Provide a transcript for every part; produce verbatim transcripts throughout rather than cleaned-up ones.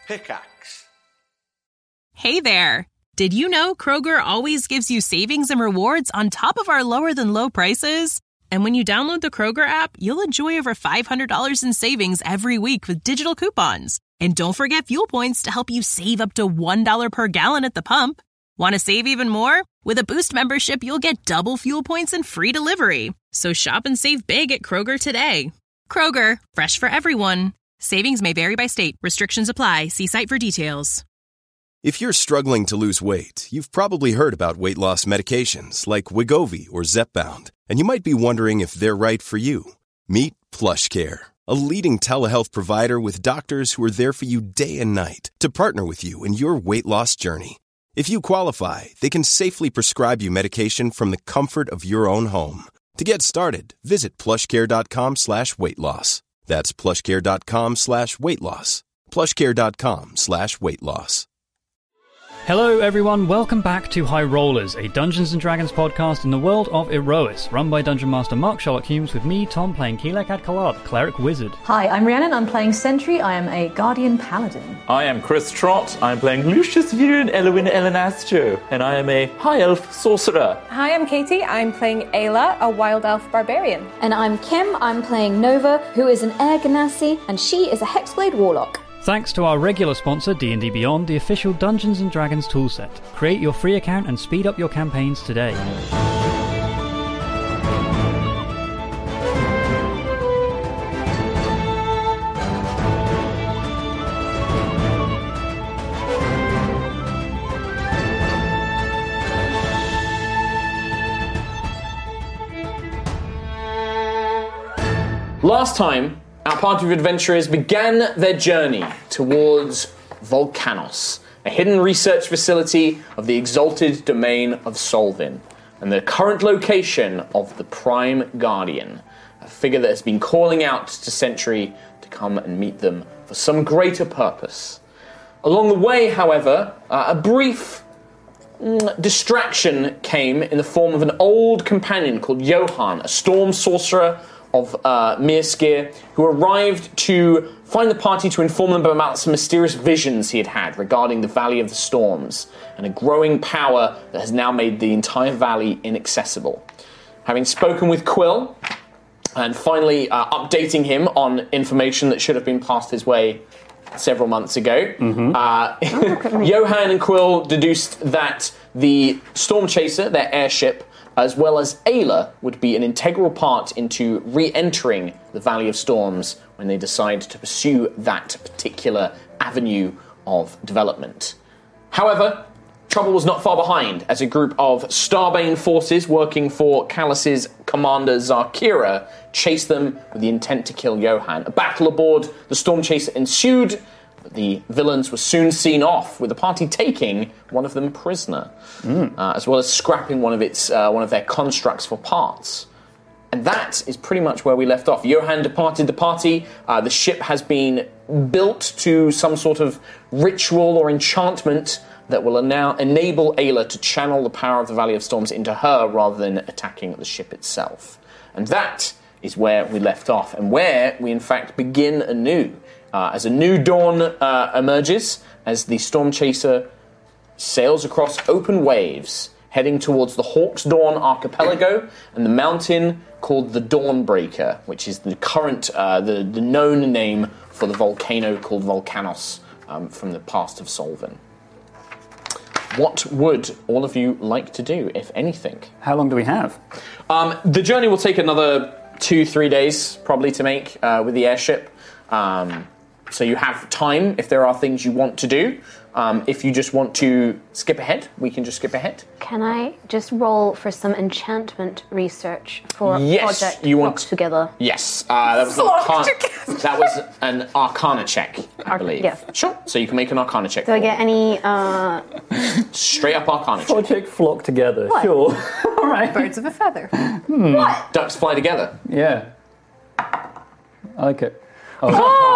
Pickaxe. Hey there! Did you know Kroger always gives you savings and rewards on top of our lower-than-low prices? And when you download the Kroger app, you'll enjoy over five hundred dollars in savings every week with digital coupons. And don't forget fuel points to help you save up to one dollar per gallon at the pump. Want to save even more? With a Boost membership, you'll get double fuel points and free delivery. So shop and save big at Kroger today. Kroger, fresh for everyone. Savings may vary by state. Restrictions apply. See site for details. If you're struggling to lose weight, you've probably heard about weight loss medications like Wegovy or Zepbound, and you might be wondering if they're right for you. Meet PlushCare, a leading telehealth provider with doctors who are there for you day and night to partner with you in your weight loss journey. If you qualify, they can safely prescribe you medication from the comfort of your own home. To get started, visit plushcare.com slash weight loss. That's plushcare.com slash weight loss. plushcare.com slash weight loss. Hello everyone, welcome back to High Rollers, a Dungeons and Dragons podcast in the world of Erois, run by Dungeon Master Mark Sherlock Humes, with me, Tom, playing Keelek Adkalar, the Cleric Wizard. Hi, I'm Rhiannon, I'm playing Sentry, I am a Guardian Paladin. I am Chris Trott, I'm playing Lucius Viren Elwin Elenastro, and I am a High Elf Sorcerer. Hi, I'm Katie, I'm playing Ayla, a Wild Elf Barbarian. And I'm Kim, I'm playing Nova, who is an Air Ganassi, and she is a Hexblade Warlock. Thanks to our regular sponsor, D and D Beyond, the official Dungeons and Dragons toolset. Create your free account and speed up your campaigns today. Last time, our party of adventurers began their journey towards Volcanos, a hidden research facility of the exalted domain of Solvin, and the current location of the Prime Guardian, a figure that has been calling out to Sentry to come and meet them for some greater purpose. Along the way, however, uh, a brief mm, distraction came in the form of an old companion called Johan, a storm sorcerer of uh, Mirskir, who arrived to find the party to inform them about some mysterious visions he had had regarding the Valley of the Storms, and a growing power that has now made the entire valley inaccessible. Having spoken with Quill, and finally uh, updating him on information that should have been passed his way several months ago, mm-hmm. uh, Johan and Quill deduced that the Storm Chaser, their airship, as well as Ayla, would be an integral part into re-entering the Valley of Storms when they decide to pursue that particular avenue of development. However, trouble was not far behind, as a group of Starbane forces working for Callus's commander Zarkira chased them with the intent to kill Johan. A battle aboard the Storm Chaser ensued, but the villains were soon seen off, with the party taking one of them prisoner, mm. uh, as well as scrapping one of its uh, one of their constructs for parts. And that is pretty much where we left off. Johan departed the party. Uh, the ship has been built to some sort of ritual or enchantment that will now enable Ayla to channel the power of the Valley of Storms into her rather than attacking the ship itself. And that is where we left off, and where we in fact begin anew. Uh, as a new dawn uh, emerges, as the Storm Chaser sails across open waves, heading towards the Hawk's Dawn archipelago and the mountain called the Dawnbreaker, which is the current, uh, the, the known name for the volcano called Volcanos um, from the past of Solvin. What would all of you like to do, if anything? How long do we have? Um, the journey will take another two, three days, probably, to make uh, with the airship. Um, so you have time if there are things you want to do. Um, if you just want to skip ahead, we can just skip ahead. Can I just roll for some enchantment research for yes, Project you want Flock Together? Yes, uh, that was an arcana, that was an Arcana check, I Arc- believe. yes. Sure. So you can make an Arcana check. Do I get any? Uh... Straight up Arcana check. Project Flock Together. What? Sure. All right. Birds of a feather. Hmm. What? Ducks fly together. Yeah. I like it. Oh.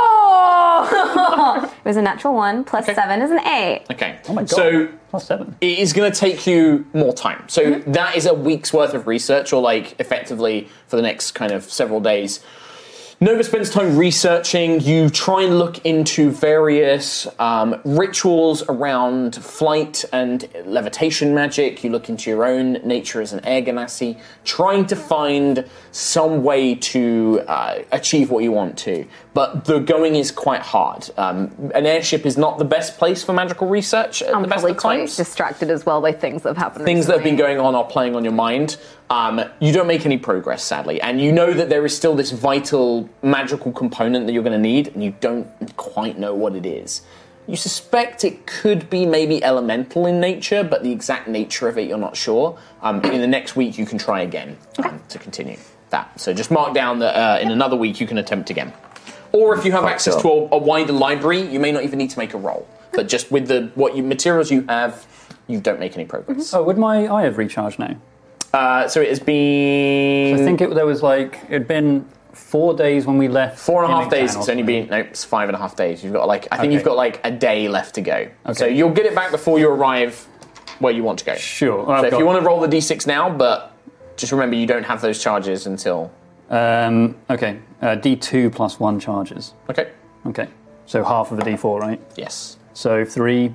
Oh! It was a natural one, plus Okay. seven is an eight. Okay. Oh my god. So plus seven. it is going to take you more time. So mm-hmm. that is a week's worth of research, or like effectively for the next kind of several days. Nova spends time researching. You try and look into various um, rituals around flight and levitation magic. You look into your own nature as an air ganassi, trying to find some way to uh, achieve what you want to. But the going is quite hard. Um, an airship is not the best place for magical research at I'm the best probably of quite times. distracted as well by things that have happened Things that have recently. been going on are playing on your mind. Um, you don't make any progress, sadly, and you know that there is still this vital magical component that you're going to need, and you don't quite know what it is. You suspect it could be maybe elemental in nature, but the exact nature of it you're not sure. Um, in the next week you can try again um, to continue that. So just mark down that uh, in another week you can attempt again. Or if you have access to a, a wider library, you may not even need to make a roll. But just with the what you, materials you have, you don't make any progress. Oh, would my eye have recharged now? Uh, so it has been... I think it, there was like, it'd been four days when we left. Four and a half in days. Ixan or It's only something. been no, it's five and a half days. You've got like I think Okay. you've got like a day left to go. Okay. So you'll get it back before you arrive where you want to go. Sure. So if you want to roll the d six now, but just remember you don't have those charges until. Um, okay, uh, D two plus one charges. Okay. Okay, so half of a D four, right? Yes. So three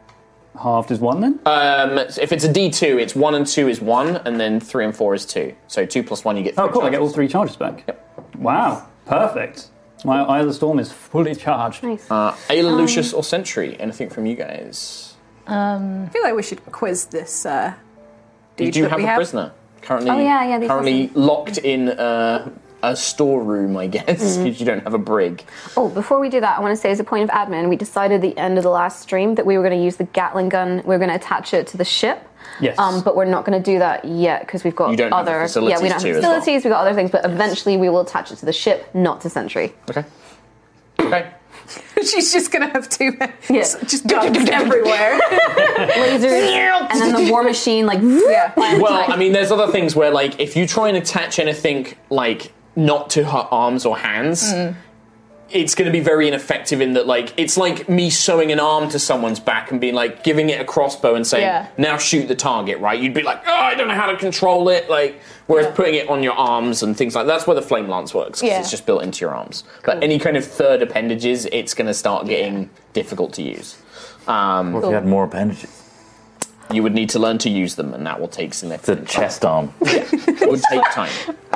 halved is one then? Um, if it's a d two, it's one and two is one, and then three and four is two. So two plus one, you get. Three Oh, cool! I get all charges. three charges back. Yep. Wow, perfect. My Eye of the Storm is fully charged. Nice. Uh, Ayla, Lucius, or Sentry? Anything from you guys? Um, I feel like we should quiz this uh, dude You do that have we a have. prisoner currently. Oh, yeah, yeah, these Currently awesome. locked in uh, a storeroom, I guess, because Mm-hmm. you don't have a brig. Oh, before we do that, I want to say as a point of admin, we decided at the end of the last stream that we were going to use the Gatling gun. We were going to attach it to the ship. Yes. Um, but we're not going to do that yet because we've got You don't have the other facilities yeah we don't have to as well. facilities. We've got other things, but eventually we will attach it to the ship, not to Sentry. Okay. Okay. She's just gonna have two Yeah. just guns everywhere. Lasers, and then the war machine, like Yeah. Well, I mean, there's other things where, like, if you try and attach anything, like, not to her arms or hands, it's going to be very ineffective in that, like, it's like me sewing an arm to someone's back and being like, giving it a crossbow and saying, Yeah. now shoot the target, right? You'd be like, oh, I don't know how to control it, like, whereas Yeah. putting it on your arms and things like that's where the flame lance works, because Yeah. it's just built into your arms. But any kind of third appendages, it's going to start getting difficult to use. Um, What if you had more appendages? you would need to learn to use them, and that will take The significant time. chest arm. It would take time.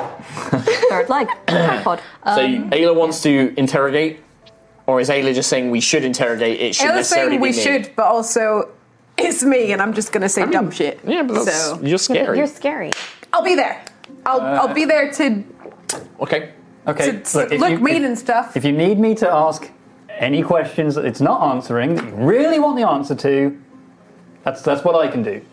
third leg, tripod. So Ayla wants to interrogate, or is Ayla just saying we should interrogate? It should I was necessarily saying we be me. should, but also it's me, and I'm just gonna say dumb shit. Yeah, but that's, so you're scary. You're scary. I'll be there. I'll I'll be there to, Okay. Okay, to look, if look you, mean if, and stuff. if you need me to ask any questions that it's not answering, that you really want the answer to, that's that's what I can do.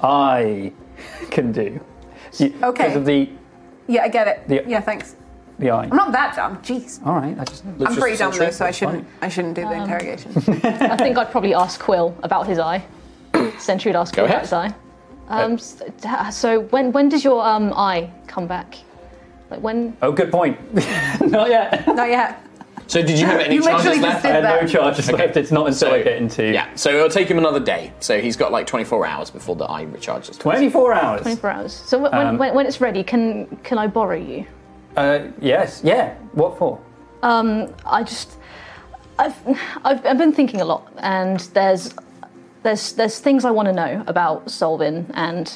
I can do. You- Okay. Because of the Yeah, I get it. The- yeah, thanks. the eye. I'm not that dumb. Jeez. All right, I just. I'm pretty dumb though, so I That's shouldn't. fine. I shouldn't do the interrogation. I think I'd probably ask Quill about his eye. Sentry would ask Go Quill ahead. about his eye. Um, s- t- so when when does your um, eye come back? Like when? Oh, good point. Not yet. Not yet. So did you have any You charges literally left? just I did had no that. charges Okay. left. It's not until So- I get into Yeah, so it'll take him another day. So he's got like twenty-four hours before the eye recharges. twenty-four hours. twenty-four hours. So when, Um, when when it's ready, can can I borrow you? Uh, yes. Yeah. What for? Um, I just, I've, I've, I've been thinking a lot, and there's, there's, there's things I want to know about Solvin and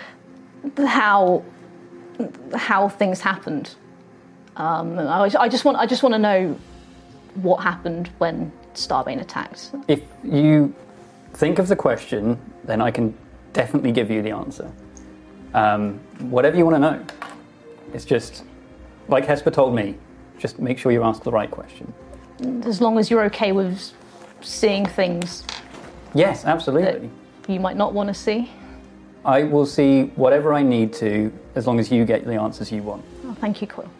how, how things happened. Um, I, I just want, I just want to know what happened when Starbane attacked. If you think of the question, then I can definitely give you the answer. Um, whatever you want to know. It's just, like Hesper told me, just make sure you ask the right question. As long as you're okay with seeing things Yes, that absolutely. you might not want to see. I will see whatever I need to, as long as you get the answers you want. Oh, thank you, Quill.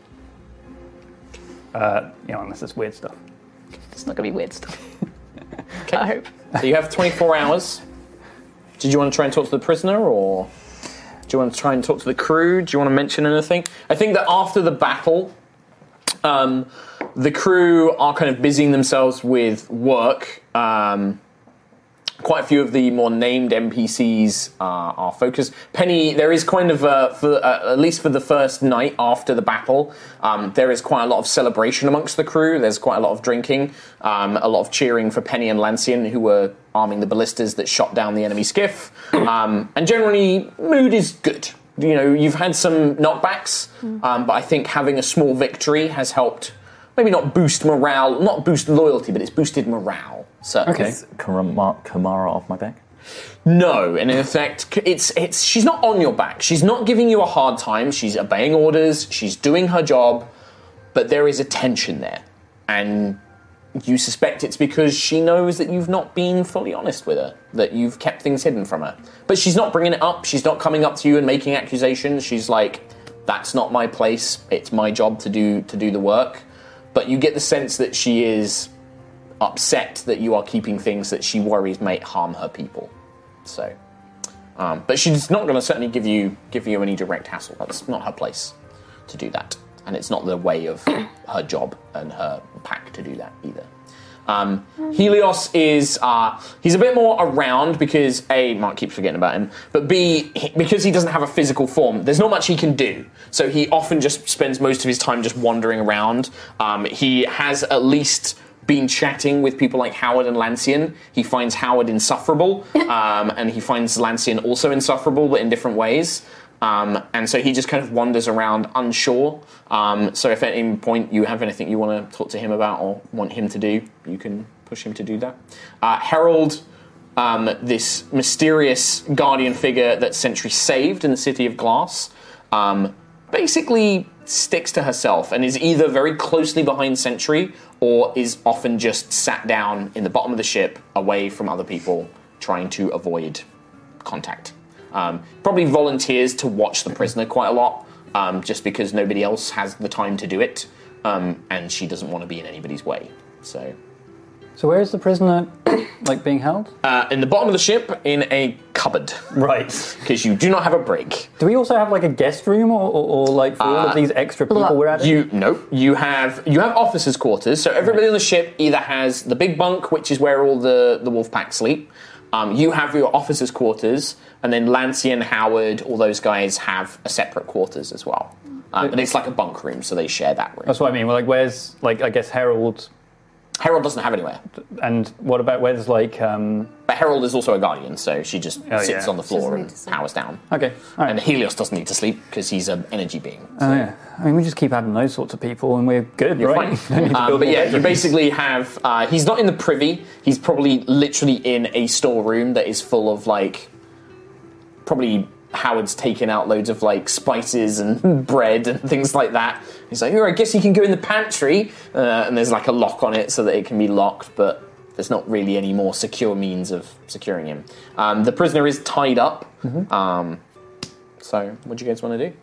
Uh, you know, unless it's weird stuff. It's not going to be weird stuff. Okay. I hope. So you have twenty-four hours. Did you want to try and talk to the prisoner, or do you want to try and talk to the crew? Do you want to mention anything? I think that after the battle, um, the crew are kind of busying themselves with work, um, quite a few of the more named N P Cs uh, are focused. Penny, there is kind of, uh, for, uh, at least for the first night after the battle, um, there is quite a lot of celebration amongst the crew. There's quite a lot of drinking, um, a lot of cheering for Penny and Lancian, who were arming the ballistas that shot down the enemy skiff. Um, and generally, mood is good. You know, you've had some knockbacks, um, but I think having a small victory has helped maybe not boost morale, not boost loyalty, but it's boosted morale. Certainly. Okay. Is Kamara, Kamara off my back? No, and in effect, it's it's she's not on your back. She's not giving you a hard time. She's obeying orders. She's doing her job, but there is a tension there, and you suspect it's because she knows that you've not been fully honest with her, that you've kept things hidden from her. But she's not bringing it up. She's not coming up to you and making accusations. She's like, "That's not my place. It's my job to do to do the work." But you get the sense that she is upset that you are keeping things that she worries may harm her people. So, um, but she's not going to certainly give you give you any direct hassle. That's not her place to do that, and it's not the way of her job and her pack to do that either. Um, Helios is uh, he's a bit more around because A, Mark keeps forgetting about him, but B, he, because he doesn't have a physical form, there's not much he can do. So he often just spends most of his time just wandering around. Um, he has at least been chatting with people like Howard and Lancian. He finds Howard insufferable, um, and he finds Lancian also insufferable, but in different ways. Um, and so he just kind of wanders around unsure. Um, so if at any point you have anything you want to talk to him about or want him to do, you can push him to do that. Uh, Herald, um, this mysterious guardian figure that Sentry saved in the City of Glass, um, basically sticks to herself and is either very closely behind Sentry or is often just sat down in the bottom of the ship away from other people trying to avoid contact. Um, probably volunteers to watch the prisoner quite a lot, um, just because nobody else has the time to do it, um, and she doesn't want to be in anybody's way. So, so where is the prisoner, like, being held? Uh, in the bottom of the ship, in a cupboard. Right. Because you do not have a break. Do we also have, like, a guest room, or, or, or like, for all Uh, of these extra people we're adding? You no, you have you have officers' quarters. So everybody on the ship either has the big bunk, which is where all the the wolf pack sleep. Um, you have your officers' quarters, and then Lancian, Howard, all those guys have a separate quarters as well. Um, and it's like a bunk room, so they share that room. That's what I mean. Well, like, where's, like, I guess Herald... Herald doesn't have anywhere. And what about, where's, like... Um... But Herald is also a guardian, so she just Oh, sits yeah. on the floor and powers down. Okay, all right. And Helios doesn't need to sleep, because he's an energy being. Oh, yeah. I mean, we just keep adding those sorts of people, and we're good, You're right? fine. Don't need to Um, build but more yeah, you bedrooms. basically have... Uh, he's not in the privy. He's probably literally in a storeroom that is full of, like... Probably Howard's taken out loads of, like, spices and bread and things like that. He's like, oh, I guess you can go in the pantry. Uh, and there's, like, a lock on it so that it can be locked, but there's not really any more secure means of securing him. Um, the prisoner is tied up. Mhm. Um, so, what do you guys want to do?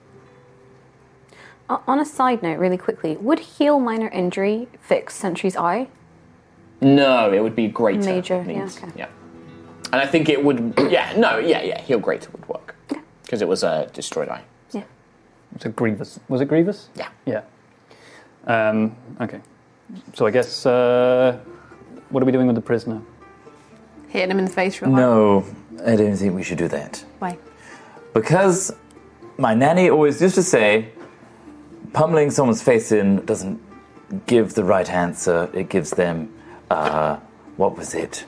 Uh, on a side note, really quickly, would heal minor injury fix Sentry's eye? No, it would be greater. Major, yeah, means. okay. Yeah. And I think it would... Yeah, no, yeah, yeah, heal greater would work. Because it was a destroyed eye. Yeah. It's a Grievous. Was it Grievous? Yeah. Yeah. Um, okay. So I guess, uh, what are we doing with the prisoner? Hitting him in the face real hard. No, I don't think we should do that. Why? Because my nanny always used to say, pummeling someone's face in doesn't give the right answer. It gives them, uh, what was it?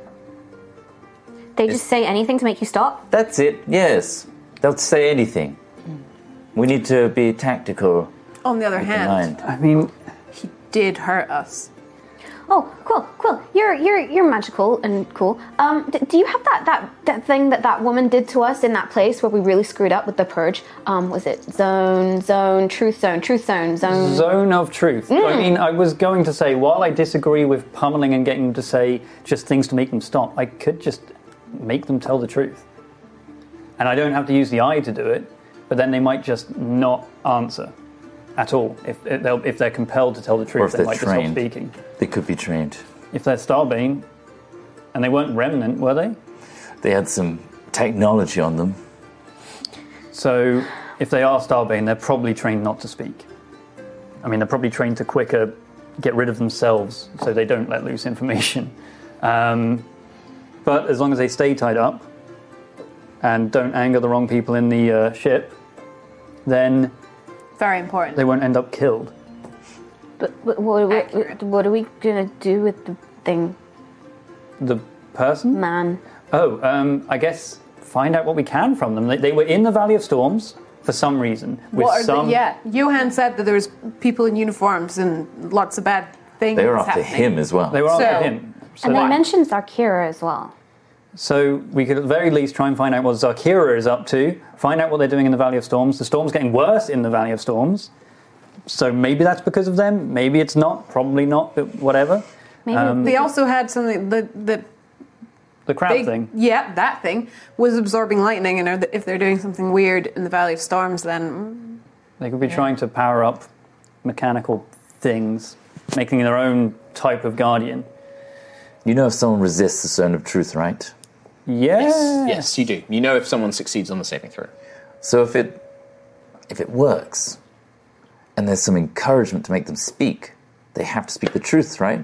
They just say anything to make you stop? That's it, yes. They'll say anything. We need to be tactical. On the other with hand, the mind. I mean, he did hurt us. Oh, cool, cool. You're you're you're magical and cool. Um, d- do you have that, that that thing that that woman did to us in that place where we really screwed up with the purge? Um, was it zone, zone, truth zone, truth zone, zone? Zone of truth. Mm. I mean, I was going to say, while I disagree with pummeling and getting them to say just things to make them stop, I could just make them tell the truth. And I don't have to use the eye to do it, but then they might just not answer at all. If, if, they'll, if they're compelled to tell the Or truth, if they they're might just stop trained. speaking. They could be trained. If they're Starbane, and they weren't Remnant, were they? They had some technology on them. So, if they are Starbane, they're probably trained not to speak. I mean, they're probably trained to quicker get rid of themselves so they don't let loose information. Um, But as long as they stay tied up and don't anger the wrong people in the uh, ship, then Very important. they won't end up killed. But, but what, what, what are we gonna do with the thing? The person? Man. Oh, um, I guess find out what we can from them. They, they were in the Valley of Storms for some reason. With What are some, the, yeah, Johan said that there was people in uniforms and lots of bad things They were after happening. him as well. They were So- after him. So, And they mentioned Zarkira as well. so we could at the very least try and find out what Zarkira is up to, find out what they're doing in the Valley of Storms. The storm's getting worse in the Valley of Storms. So maybe that's because of them, maybe it's not, probably not, but whatever. Maybe Um, They also had something, the, the the crowd big, thing. yeah, that thing was absorbing lightning, and are th- if they're doing something weird in the Valley of Storms, then They could be trying to power up mechanical things, making their own type of guardian. You know if someone resists the Zone of Truth, right? Yes. Yes, you do. You know if someone succeeds on the saving throw. So if it if it works, and there's some encouragement to make them speak, they have to speak the truth, right?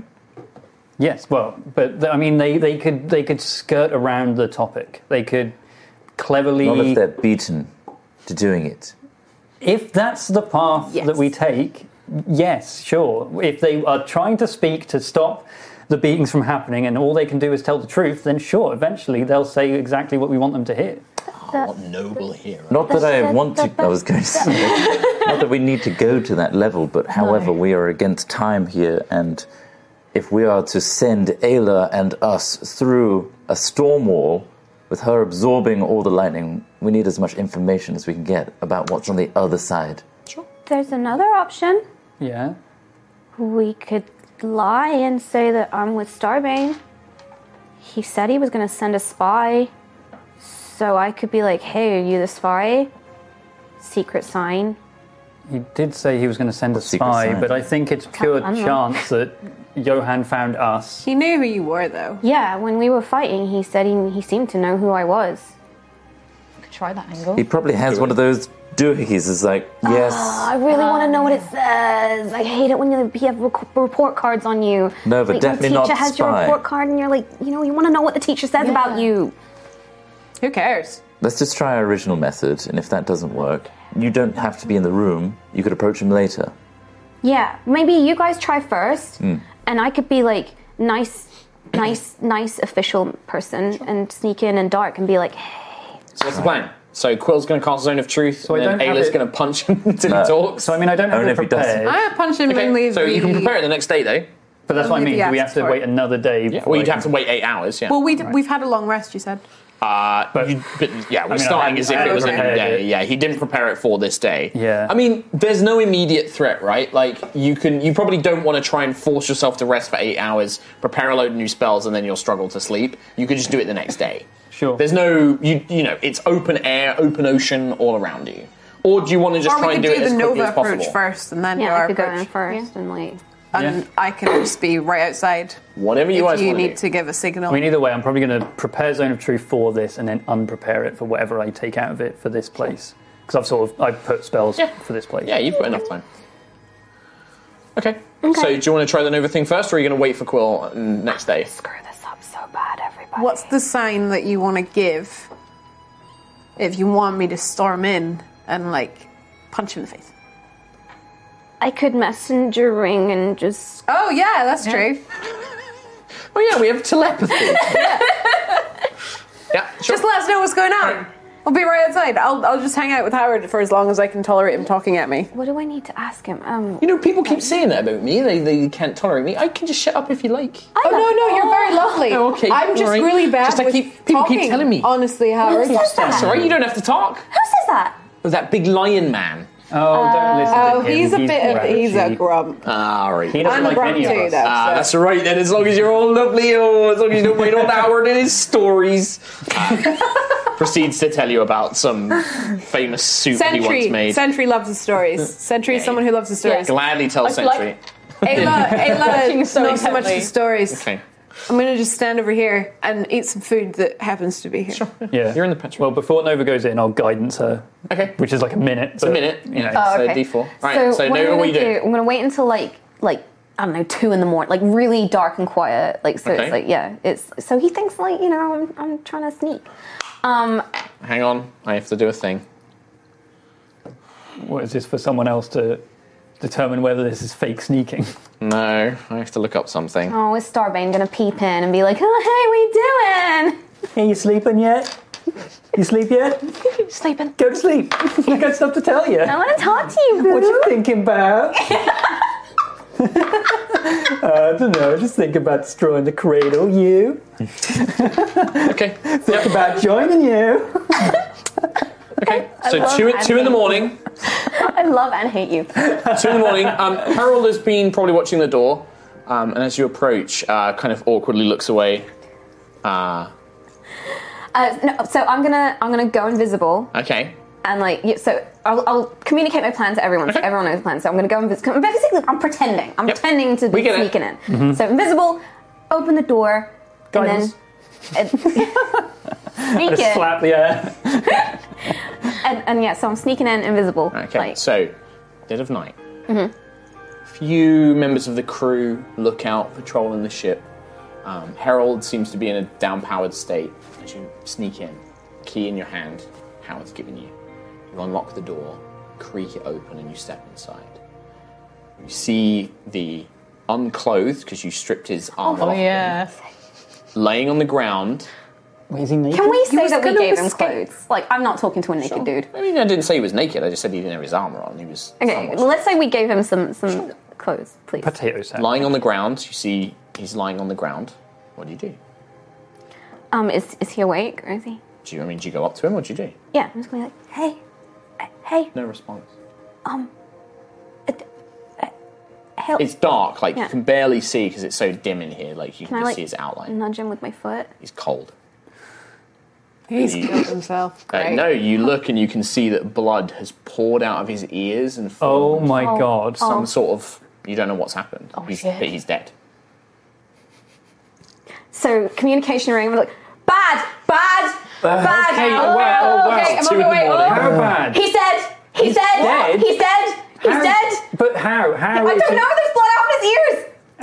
Yes, well, but th- I mean, they, they could they could skirt around the topic. They could cleverly. Not if they're beaten to doing it. If that's the path Yes. that we take, yes, sure. If they are trying to speak to stop the beatings from happening, and all they can do is tell the truth, then sure, eventually they'll say exactly what we want them to hear. Oh, what noble hero. Not that I want to. I was going to say. Not that we need to go to that level, but however, we are against time here, and if we are to send Ayla and us through a storm wall with her absorbing all the lightning, we need as much information as we can get about what's on the other side. There's another option. Yeah. We could lie and say that I'm with Starbane. He said he was going to send a spy. So I could be like, hey, are you the spy? Secret sign. He did say he was going to send a Secret spy, sign. but I think it's pure I don't know. chance that Johan found us. he knew who you were, though. Yeah, when we were fighting, he said he, he seemed to know who I was. Could try that angle. He probably has one of those doohickeys. Is like, yes, I really want to know what it says. I hate it when you you have rec- report cards on you. No, but like, definitely your not teacher has your spy. report card, and you're like, you know, you want to know what the teacher says about you. Who cares? let's just try our original method, and if that doesn't work, you don't have to be in the room. You could approach him later. Yeah, maybe you guys try first, Mm. and I could be like nice, nice, nice official person and sneak in and dark and be like, hey. So what's the plan? So Quill's going to cast Zone of Truth, So I and then don't have Ayla's it- going to punch him until No. he talks. So I mean, I don't have Only it if he doesn't. prepared. I punch him Okay, and leave so you can the- prepare it the next day, though. But that's what I Only mean. the We have to after. wait another day. Yeah, before well, I you'd can- have to wait eight hours, yeah. Well, we we've had a long rest, you said. Uh, But- you, but yeah, we're I mean, I starting hadn't- as if I it was a new hadn't prepared day. it. Yeah, he didn't prepare it for this day. Yeah. I mean, there's no immediate threat, right? Like you can, you probably don't want to try and force yourself to rest for eight hours, prepare a load of new spells, and then you'll struggle to sleep. You could just do it the next day. Sure. There's no, you, you know, it's open air, open ocean all around you. Or do you want to just Or try we and could do do it as the quickly Nova as possible? approach first, and then do Yeah, our I could go approach. in first and like. And Yeah. I can just be right outside. Whatever you if guys you want need to do. to give a signal. I mean, either way, I'm probably going to prepare Zone of Truth for this and then unprepare it for whatever I take out of it for this place. Because I've sort of I've put spells Yeah. for this place. Yeah, you've got enough time. Okay. So do you want to try the Nova thing first, or are you going to wait for Quill mm, next day? Screw this up so bad, everybody. What's the sign that you want to give if you want me to storm in and, like, punch him in the face? I could messenger ring and just. Oh, yeah, that's true. Oh yeah, we have telepathy. Yeah, sure. Just let us know what's going on. I'll be right outside. I'll, I'll just hang out with Howard for as long as I can tolerate him talking at me. What do I need to ask him? Um. You know, people keep saying that about me. They they can't tolerate me. I can just shut up if you like. Oh, no, no, you're very lovely. Oh, okay, I'm just alright. really bad Just I with keep- people keep talking, telling me. honestly, Howard. says that? That's all right. You don't have to talk. Who says that? That big lion man. Oh, don't listen Oh, to him. he's a bit of, he's a grouchy. grump. Ah, all right. He doesn't I'm a like grump any of too, us. though. Ah, so- that's all right then. As long as you're all lovely, oh, as long as you don't mind old Howard and his stories. Uh, proceeds to tell you about some famous soup he once Sentry, made. Sentry loves the stories. Sentry is someone who loves the stories. Gladly tell I feel Sentry. like- Ayla, Ayla Watching knows so so much of intently. the stories. Okay. I'm going to just stand over here and eat some food that happens to be here. Sure. Yeah. You're in the pantry. Well, before Nova goes in, I'll guidance her. Okay. Which is like a minute. It's a minute. You know. Oh, so okay. D four. Right. So, what Nova, I'm what gonna are you doing? do? I'm gonna wait until like like I don't know, two in the morning, like really dark and quiet. Like so, Okay. it's like yeah, it's so he thinks like you know I'm I'm trying to sneak. Um, Hang on, I have to do a thing. What is this for someone else to determine whether this is fake sneaking? No, I have to look up something. oh, is Starbane gonna peep in and be like, oh hey, we doing? Hey, you sleeping yet? You sleep yet? Sleeping. Go to sleep. I got stuff to tell you. I want to talk to you, boo. What you thinking about? uh, I don't know. Just think about destroying the cradle. You. Okay. Think about joining you. Okay. I So love two and two in the hate morning. I love and hate you. Two in the morning. Um, Harold has been probably watching the door, um, and as you approach, uh, kind of awkwardly looks away. Uh, Uh, no, so I'm gonna I'm gonna go invisible. okay. And like, yeah, so I'll, I'll communicate my plan to everyone, so everyone knows the plan. So I'm going to go invisible. Basically, I'm pretending. I'm Yep. pretending to We be get it. sneaking in. Mhm. So invisible, open the door, Guidance. and then sneak Just in. slap the air. And, and yeah, so I'm sneaking in invisible. Okay. Like, So, dead of night. mhm. Few members of the crew look out, patrolling the ship. Um, Harold seems to be in a down-powered state as you sneak in. Key in your hand, Howard's given you. You unlock the door, creak it open, and you step inside. You see the unclothed, because you stripped his armor Oh off, yeah. laying on the ground. Is he naked? Can we He say was that we gonna gave him escape. clothes? Like, I'm not talking to a naked dude. I mean, I didn't say he was naked, I just said he didn't have his armor on. He was Okay, somewhat- well, let's say we gave him some, some clothes, please. Potato salad. lying on the ground. You see he's lying on the ground. What do you do? Um, is, is he awake, or is he? Do you, I mean, do you go up to him? What do you do? Yeah, I'm just going to be like, hey, uh, hey, No response. um, uh, uh, help. It's dark, like Yeah. you can barely see because it's so dim in here. Like you Can can I, just like, see his outline. nudge him with my foot? He's cold. He's You- killed himself. Uh, Great. no, you look and you can see that blood has poured out of his ears and Oh formed my Oh. god. some sort of. You don't know what's happened. Oh, he's, shit. but he's dead. So communication ring, we're like, bad, bad, bad. okay, oh, wow, oh, wow. okay, I'm Two on in my the way. morning. Oh. How bad? He's dead. He's, He's dead. dead? He's dead. He's How- dead. But how? How? I is don't it- know. There's blood out of his ears.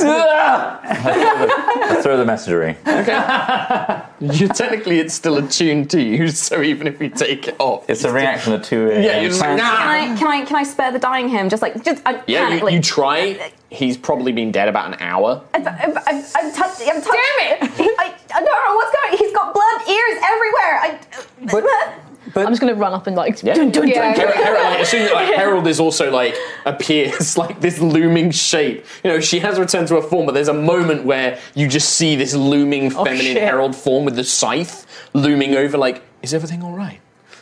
I throw the message ring. You, technically, it's still attuned to you, so even if you take it off, It's a reaction of two. Uh, Yeah, you're just like, plants. nah. Can I? Can I? Can I spare the dying him? Just like, just I, yeah, you, panically. you try. He's probably been dead about an hour. I've, I've, I've, I've touched. I've touched. Damn it! I, I don't know what's going. He's got blood ears everywhere. I. But I'm just gonna run up and like. Yeah. Dun, dun, Yeah. dun, Harold, Harold, like, as soon as, like, Harold is also like appears like this looming shape. You know, she has returned to her form, but there's a moment where you just see this looming Oh, feminine shit. Harold form with the scythe looming over. Like, is everything all right?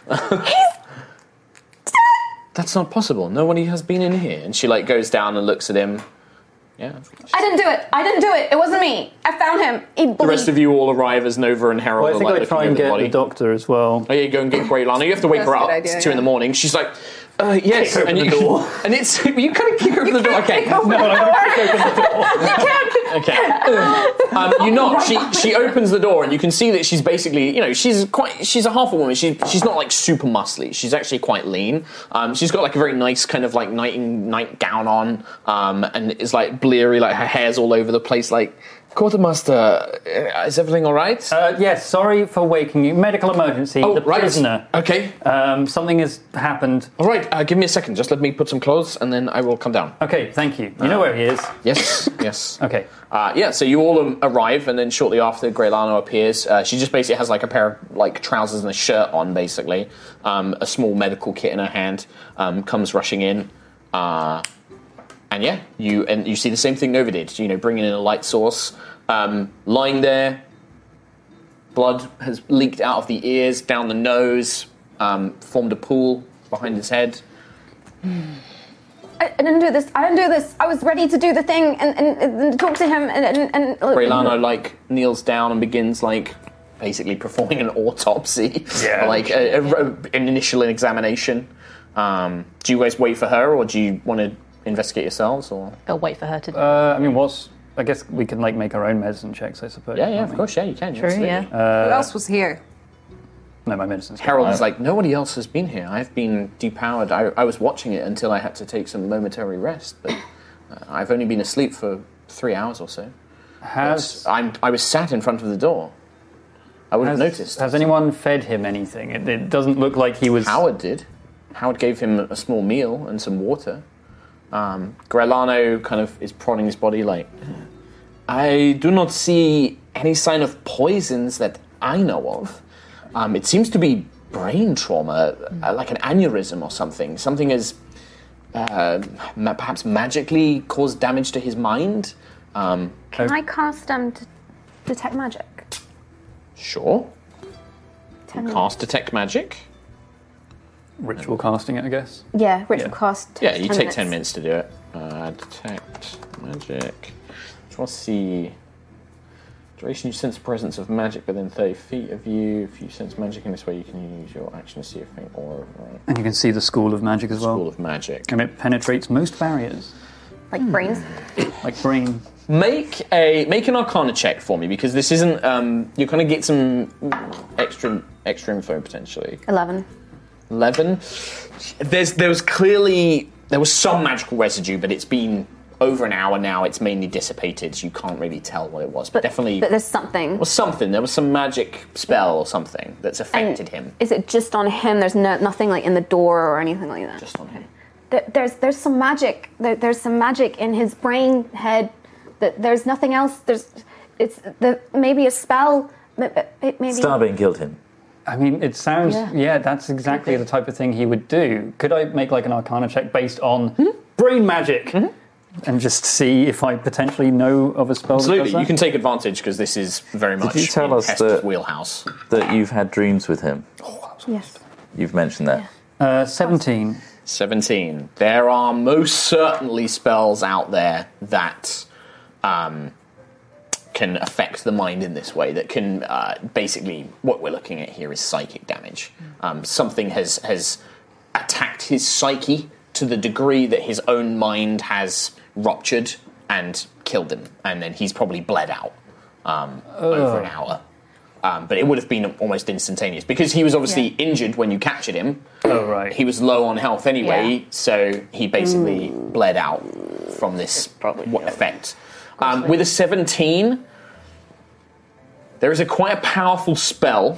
That's not possible. Nobody has been in here. And she like goes down and looks at him. Yeah. I didn't do it. I didn't do it. It wasn't me. I found him. He The rest of you all arrive as Nova and Harold Well, I are think like I looking try over and the get body. the doctor as well. Oh yeah, go and get Grey Lana. You have to wake That's her a up. good idea, It's two in yeah. the morning. She's like, uh, yes, Kick and open you, the door. and it's you kind of kick open the door. Okay, No, I'm going to kick open the door. okay. Um, you not. She she opens the door and you can see that she's basically, you know, she's quite. She's a half a woman. She's she's not like super muscly. She's actually quite lean. Um, she's got like a very nice kind of like night nightgown on, um, and it's like bleary. Like her hair's all over the place. Like, Quartermaster, uh, is everything all right? Uh, yes, sorry for waking you. Medical emergency. Oh, the right. prisoner. Okay. Um, something has happened. All right. Uh, give me a second. Just let me put some clothes, and then I will come down. Okay, thank you. You know where he is. Yes. Yes. Okay. Uh, yeah, so you all um, arrive, and then shortly after, Grey Lana appears. Uh, she just basically has like a pair of like trousers and a shirt on, basically. Um, a small medical kit in her hand. Um, comes rushing in, uh, and yeah, you and you see the same thing Nova did. You know, bringing in a light source, um, lying there. Blood has leaked out of the ears, down the nose, um, formed a pool behind his head. I, I didn't do this. I didn't do this. I was ready to do the thing and, and, and talk to him and and. and Grey Lana like kneels down and begins like basically performing an autopsy, Yeah. like a, a, an initial examination. Um, do you guys wait for her, or do you want to investigate yourselves? Or I'll wait for her to. Uh, I mean, what's... I guess we can like make our own medicine checks, I suppose. yeah, yeah, can't of we? course, yeah, you can. True, absolutely. yeah. Uh, Who else was here? No, my medicine's Harold gone. is like, nobody else has been here. I've been depowered. I, I was watching it until I had to take some momentary rest, but I've only been asleep for three hours or so. Has I'm, I was sat in front of the door. I would have has, noticed. Has anyone fed him anything? It, it doesn't look like he was... Howard did. Howard gave him a small meal and some water. Um, Grelano kind of is prodding his body like, I do not see any sign of poisons that I know of. Um, it seems to be brain trauma, uh, like an aneurysm or something. Something has uh, ma- perhaps magically caused damage to his mind. Um, Can I cast um, to detect magic? Sure. Ten Cast Detect Magic. Ritual casting it, I guess. Yeah, ritual Yeah. cast. Yeah, you ten take minutes. ten minutes to do it. Uh, detect Magic. Just want to see... Duration, you sense the presence of magic within thirty feet of you. If you sense magic in this way, you can use your action to see a faint aura. Right. And you can see the School of Magic as well. School of Magic. And it penetrates most barriers. Like brains? Like brain. Make a make an Arcana check for me, because this isn't. Um, you kind of get some extra extra info potentially. Eleven. Eleven. There's there was clearly there was some magical residue, but it's been over an hour now. It's mainly dissipated, so you can't really tell what it was. But, But definitely, But there's something. there was something. There was some magic spell or something that's affected him. Is it just on him? There's no nothing like in the door or anything like that. Just on him. There, there's there's some magic. There, there's some magic in his brain head. That there's nothing else. There's it's the maybe a spell. Maybe Starbane killed him. I mean, it sounds... Yeah. Yeah, that's exactly the type of thing he would do. Could I make like an Arcana check based on mm-hmm. brain magic? Mm-hmm. And just see if I potentially know of a spell that does Absolutely, that? you can take advantage, because this is very much Did you tell in us Hester's that, wheelhouse. that you've had dreams with him? Yes. You've mentioned that. Uh, seventeen. seventeen. There are most certainly spells out there that um, can affect the mind in this way, that can uh, basically, what we're looking at here is psychic damage. Um, something has, has attacked his psyche to the degree that his own mind has ruptured and killed him, and then he's probably bled out um, over an hour. Um, but it would have been almost instantaneous, because he was obviously Yeah. injured when you captured him. Oh, right. He was low on health anyway, Yeah. so he basically bled out from this what effect. Um, with a seventeen, there is a quite a powerful spell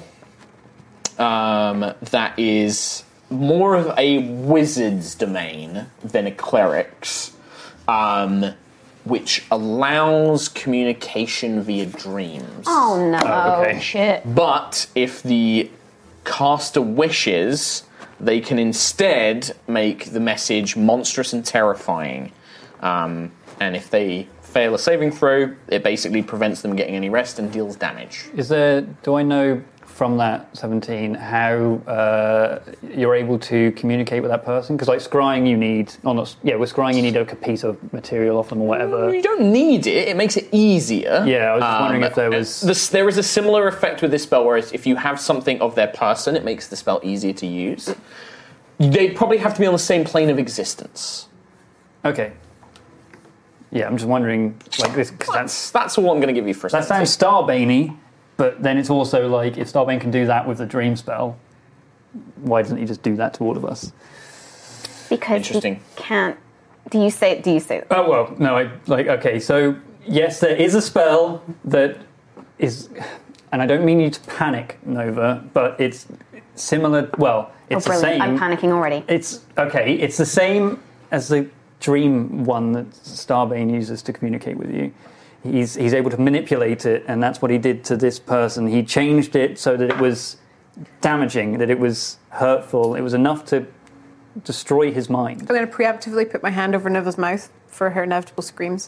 um, that is more of a wizard's domain than a cleric's, um, which allows communication via dreams. Oh no! Oh, okay. Shit. But if the caster wishes, they can instead make the message monstrous and terrifying. Um, and if they fail a saving throw, it basically prevents them getting any rest and deals damage. Is there... Do I know from that seventeen how uh, you're able to communicate with that person? Because like scrying you need... Oh, not, yeah, with scrying you need like a piece of material off them or whatever. You don't need it. It makes it easier. Yeah, I was just wondering Um, if there was... This, there is a similar effect with this spell, where if you have something of their person, it makes the spell easier to use. They probably have to be on the same plane of existence. Okay. Yeah, I'm just wondering, like this, because That's, that's... that's all I'm going to give you for a That second. sounds Starbane-y, but then it's also like, if Starbane can do that with the dream spell, why doesn't he just do that to all of us? Because Interesting. he can't. Do you say? Do you say? Oh, well, no, I, like, okay, so, yes, there is a spell that is, and I don't mean you to panic, Nova, but it's similar, well, it's oh, the brilliant! same. I'm panicking already. It's, okay, it's the same as the dream one that Starbane uses to communicate with you. He's he's able to manipulate it, and that's what he did to this person. He changed it so that it was damaging, that it was hurtful. It was enough to destroy his mind. I'm going to preemptively put my hand over Nova's mouth for her inevitable screams.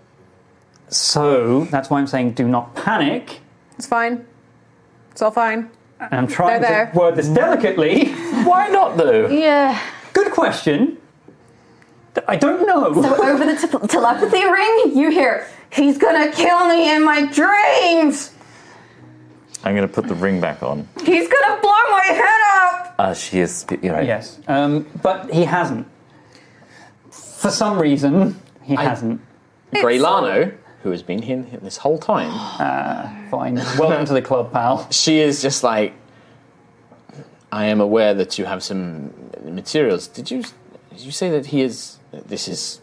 So that's why I'm saying do not panic. It's fine. It's all fine. And I'm trying They're to there. word this delicately. Why not, though? Yeah. Good question. I don't know. So over the te- telepathy ring, you hear, "He's gonna kill me in my dreams. I'm going to put the ring back on. He's gonna blow my head up." Uh, she is... spe- You're right. Yes, um, but he hasn't. For some reason, he I- hasn't. Greylano, who has been here this whole time, Fine. Welcome to the club, pal. she is just like, I am aware that you have some materials. Did you did you say that he is... This is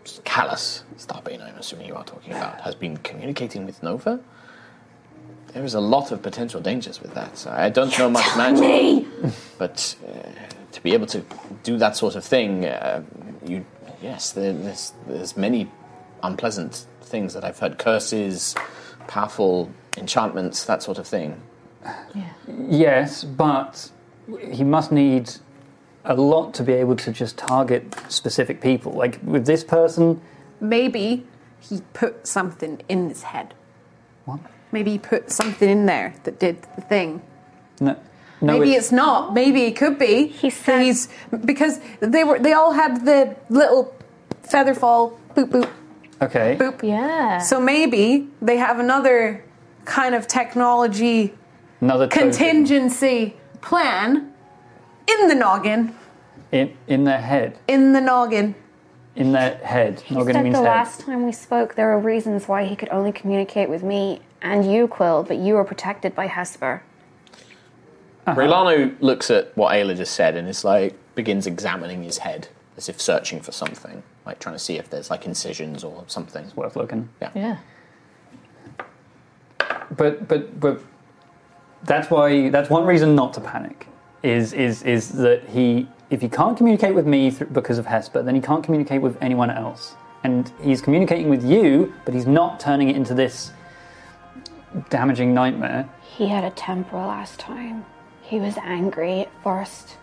Callus, Starbane, I'm assuming you are talking about, has been communicating with Nova? There is a lot of potential dangers with that. I don't know much magic, me. but uh, to be able to do that sort of thing, uh, you yes, there, there's there's many unpleasant things that I've heard: curses, powerful enchantments, that sort of thing. Yeah. Yes, but he must need a lot to be able to just target specific people. Like with this person, maybe he put something in his head. What? Maybe he put something in there that did the thing. No, no Maybe it's, it's not. Maybe it could be. He said he's because they were they all had the little feather fall boop boop okay. boop. Yeah. So maybe they have another kind of technology Another token. contingency plan in the noggin. in in their head. In the noggin. In their head. He Noggin said means the head. last time we spoke, there were reasons why he could only communicate with me and you, Quill, but you were protected by Hesper. Uh-huh. Raylano looks at what Ayla just said and is like, begins examining his head as if searching for something, like trying to see if there's like incisions or something. It's worth looking. Yeah. Yeah. But but but that's why that's one reason not to panic. Is is is that he if he can't communicate with me th- because of Hesper, then he can't communicate with anyone else. And he's communicating with you, but he's not turning it into this damaging nightmare. He had a temper last time. He was angry at first.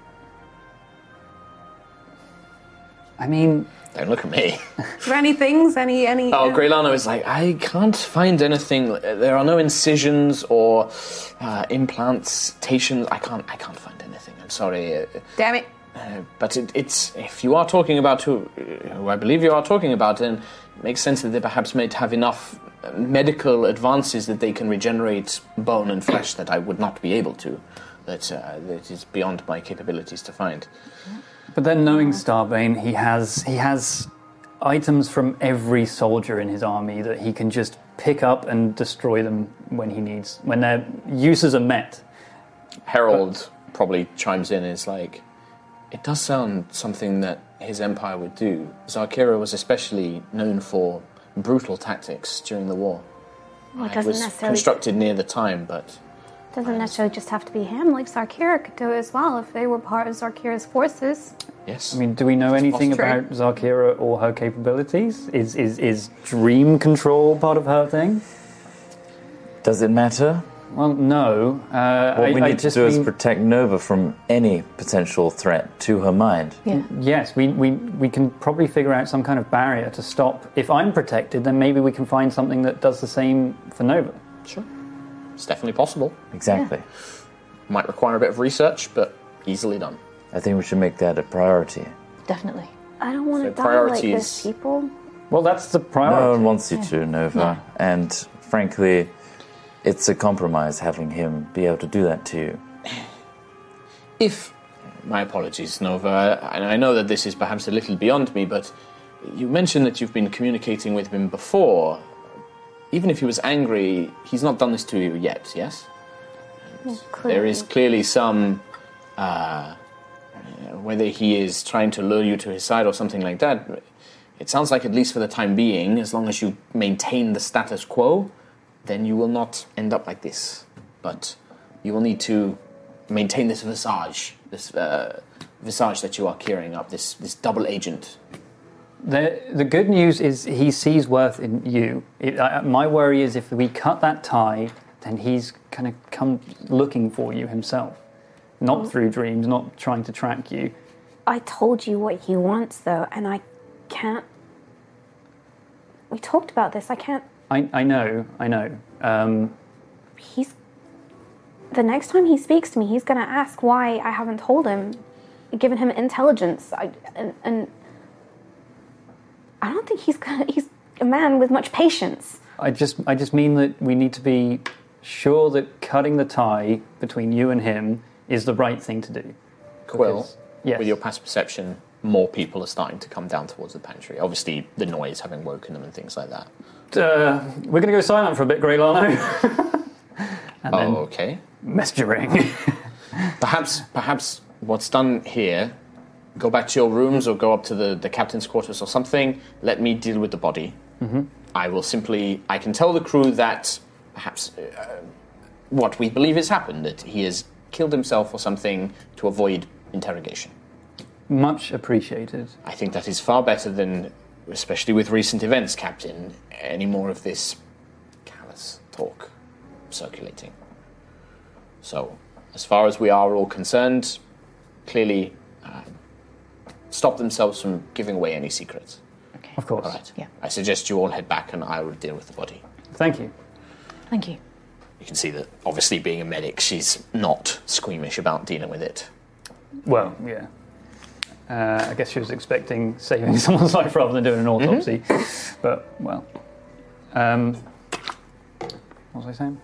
I mean, don't look at me. Is there any things? Any any? Oh, Graylano is like, I can't find anything. There are no incisions or uh, implantations. I can't. I can't find anything. I'm sorry. Damn it. Uh, but it, it's if you are talking about who, who I believe you are talking about, then it makes sense that they perhaps may have enough medical advances that they can regenerate bone and flesh that I would not be able to. That uh, that is beyond my capabilities to find. But then, knowing Starbane, he has he has items from every soldier in his army that he can just pick up and destroy them when he needs, when their uses are met. Harold but, probably chimes in and is like, it does sound something that his empire would do. Zarkira was especially known for brutal tactics during the war. Well, it it doesn't was necessarily constructed near the time, but doesn't necessarily just have to be him. Like Zarkira could do it as well if they were part of Zarkira's forces. Yes. I mean, do we know anything possible. about Zarkira or her capabilities? Is is is dream control part of her thing? Does it matter? Well, no. Uh, what I, we I need to just do is mean- protect Nova from any potential threat to her mind. Yeah. Yes, we, we we can probably figure out some kind of barrier to stop. If I'm protected, then maybe we can find something that does the same for Nova. Sure. It's definitely possible. Exactly. Might require a bit of research, but easily done. I think we should make that a priority. Definitely. I don't want to So die like priorities- this, people. Well, that's the priority. No one wants you Yeah. to, Nova. And frankly, it's a compromise having him be able to do that to you. If, my apologies, Nova, and I know that this is perhaps a little beyond me, but you mentioned that you've been communicating with him before. Even if he was angry, he's not done this to you yet, yes? Well, There is clearly some, uh, whether he is trying to lure you to his side or something like that, it sounds like at least for the time being, as long as you maintain the status quo, then you will not end up like this. But you will need to maintain this visage, this uh, visage that you are carrying up, this, this double agent. The the good news is he sees worth in you. It, I, my worry is if we cut that tie, then he's going to come looking for you himself. Not through dreams, not trying to track you. I told you what he wants, though, and I can't. We talked about this. I can't. I, I know, I know. Um, He's. The next time he speaks to me, he's going to ask why I haven't told him, given him intelligence. I, and, and I don't think he's gonna. He's a man with much patience. I just I just mean that we need to be sure that cutting the tie between you and him is the right thing to do. Quill, Because- yes. with your past perception, more people are starting to come down towards the pantry. Obviously, the noise having woken them and things like that. Uh, we're going to go silent for a bit, Graylano. and Oh, then okay. messaging. Perhaps, perhaps what's done here go back to your rooms or go up to the, the captain's quarters or something. Let me deal with the body. Mm-hmm. I will simply... I can tell the crew that perhaps uh, what we believe has happened, that he has killed himself or something to avoid interrogation. Much appreciated. I think that is far better than, especially with recent events, Captain, any more of this callous talk circulating. So, as far as we are all concerned, clearly uh, stop themselves from giving away any secrets. Okay. Of course. All right. Yeah. I suggest you all head back and I will deal with the body. Thank you. Thank you. You can see that, obviously, being a medic, she's not squeamish about dealing with it. Well, yeah. Uh, I guess she was expecting saving someone's life rather than doing an autopsy. Mm-hmm. But, well. Um, what was I saying?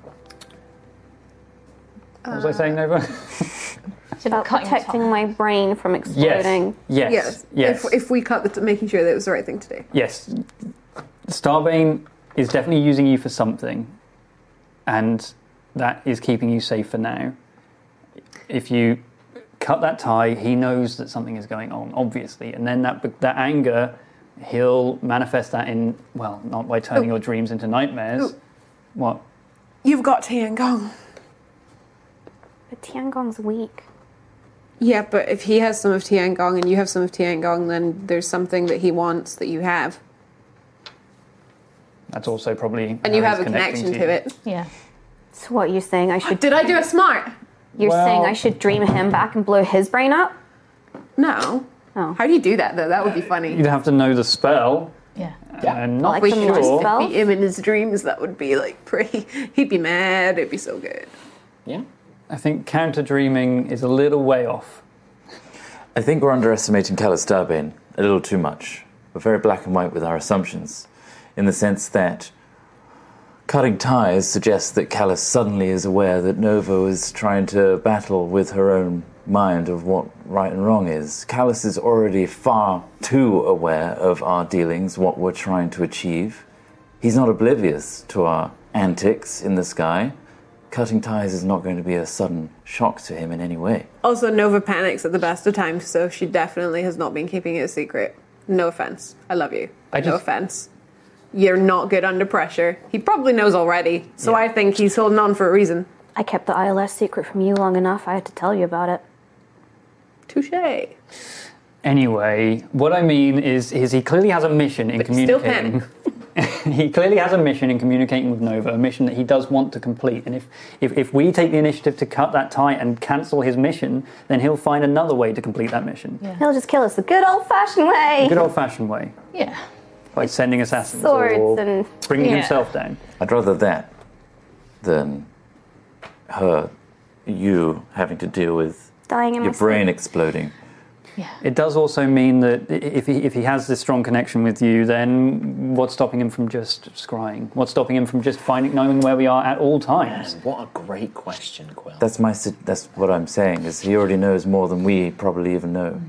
What was uh, I saying, Nova? It's about protecting my brain from exploding. Yes. Yes. Yes. Yes. If, if we cut the, making sure that it was the right thing to do. Yes. Starbane is definitely using you for something, and that is keeping you safe for now. If you cut that tie, he knows that something is going on, obviously, and then that that anger, he'll manifest that in, well, not by turning oh. your dreams into nightmares. Oh. What? You've got Tiangong. But Tiangong's weak. Yeah, but if he has some of Tiangong and you have some of Tiangong, then there's something that he wants that you have. That's also probably... And you have a connection to, to it. Yeah. So what, you're saying I should... Did I do a smart? You're well, saying I should dream him back and blow his brain up? No. Oh. How do you do that, though? That would be funny. You'd have to know the spell. Yeah. Yeah. And not like for the sure. Morse spell? Be him in his dreams, that would be, like, pretty... He'd be mad. It'd be so good. Yeah. I think counter-dreaming is a little way off. I think we're underestimating Callus Starbane a little too much. We're very black and white with our assumptions, in the sense that cutting ties suggests that Callus suddenly is aware that Nova is trying to battle with her own mind of what right and wrong is. Callus is already far too aware of our dealings, what we're trying to achieve. He's not oblivious to our antics in the sky. Cutting ties is not going to be a sudden shock to him in any way. Also, Nova panics at the best of times, so she definitely has not been keeping it a secret. No offense. I love you. I just... No offense. You're not good under pressure. He probably knows already, so yeah. I think he's holding on for a reason. I kept the I L S secret from you long enough. I had to tell you about it. Touché. Anyway, what I mean is, is he clearly has a mission in but communicating. He clearly has a mission in communicating with Nova, a mission that he does want to complete. And if, if, if we take the initiative to cut that tie and cancel his mission, then he'll find another way to complete that mission. Yeah. He'll just kill us the good old-fashioned way. The good old-fashioned way. Yeah. By sending assassins Swords or and bringing yeah. himself down. I'd rather that than her, you having to deal with dying in your my brain sleep. exploding. Yeah. It does also mean that if he, if he has this strong connection with you, then what's stopping him from just scrying? What's stopping him from just finding, knowing where we are at all times? Man, what a great question, Quill. That's my. That's what I'm saying. Is he already knows more than we probably even know.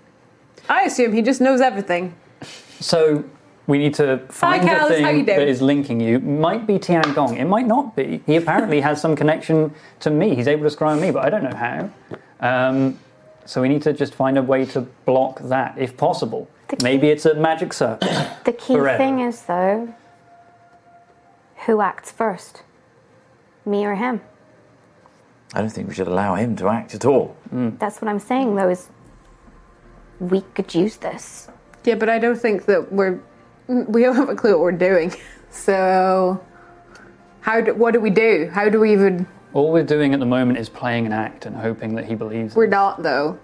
I assume he just knows everything. So we need to find Hi, Cal, the how you thing doing? that is linking you. Might be Tiangong. It might not be. He apparently has some connection to me. He's able to scry on me, but I don't know how. Um, So we need to just find a way to block that, if possible. Maybe it's a magic circle. The key forever. thing is, though, who acts first? Me or him? I don't think we should allow him to act at all. Mm. That's what I'm saying, though, is we could use this. Yeah, but I don't think that we're... We don't have a clue what we're doing. So, how do, what do we do? How do we even... All we're doing at the moment is playing an act and hoping that he believes We're us. not, though.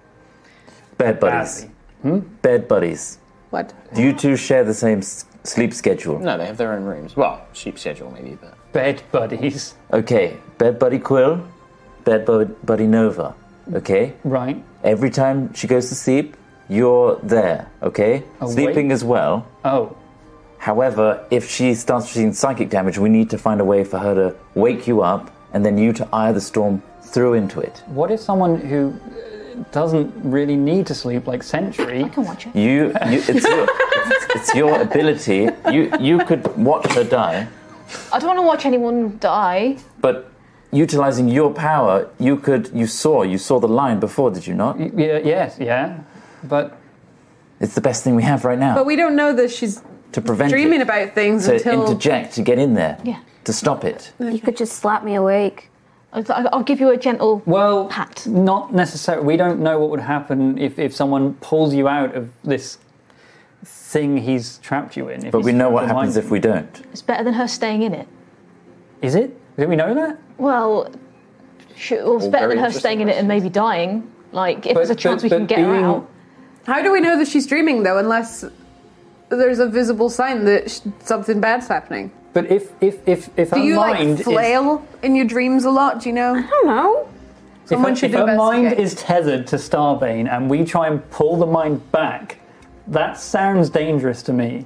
Bed buddies. Hmm? Bed buddies. What? Do you two share the same s- sleep schedule? No, they have their own rooms. Well, sheep schedule maybe, but... Bed buddies. Okay, bed buddy Quill, bed bud- buddy Nova, okay? Right. Every time she goes to sleep, you're there, okay? Awake? Sleeping as well. Oh. However, if she starts receiving psychic damage, we need to find a way for her to wake you up and then you to eye the storm through into it. What if someone who doesn't really need to sleep, like Sentry... I can watch it. You, you it's, your, it's, it's your ability. You, you could watch her die. I don't want to watch anyone die. But utilizing your power, you could, you saw, you saw the line before, did you not? Yeah, yes, yeah, but it's the best thing we have right now. But we don't know that she's to prevent dreaming it, about things to until interject, to get in there, Yeah. to stop it. You could just slap me awake. I'll, I'll give you a gentle well, pat. Not necessarily. We don't know what would happen if, if someone pulls you out of this thing he's trapped you in. If But we he's know what reminded happens if we don't. It's better than her staying in it. Is it? Did we know that? Well, sure, well it's All better very than her interesting staying in it and maybe dying. Like, if But- there's a chance but- we can but get her being- out. How do we know that she's dreaming, though, unless there's a visible sign that sh- something bad's happening? But if if if if Do her you, like, mind is, flail in your dreams a lot, do you know? I don't know. if Someone her, should if her mind investigate. is tethered to Starbane and we try and pull the mind back, that sounds dangerous to me.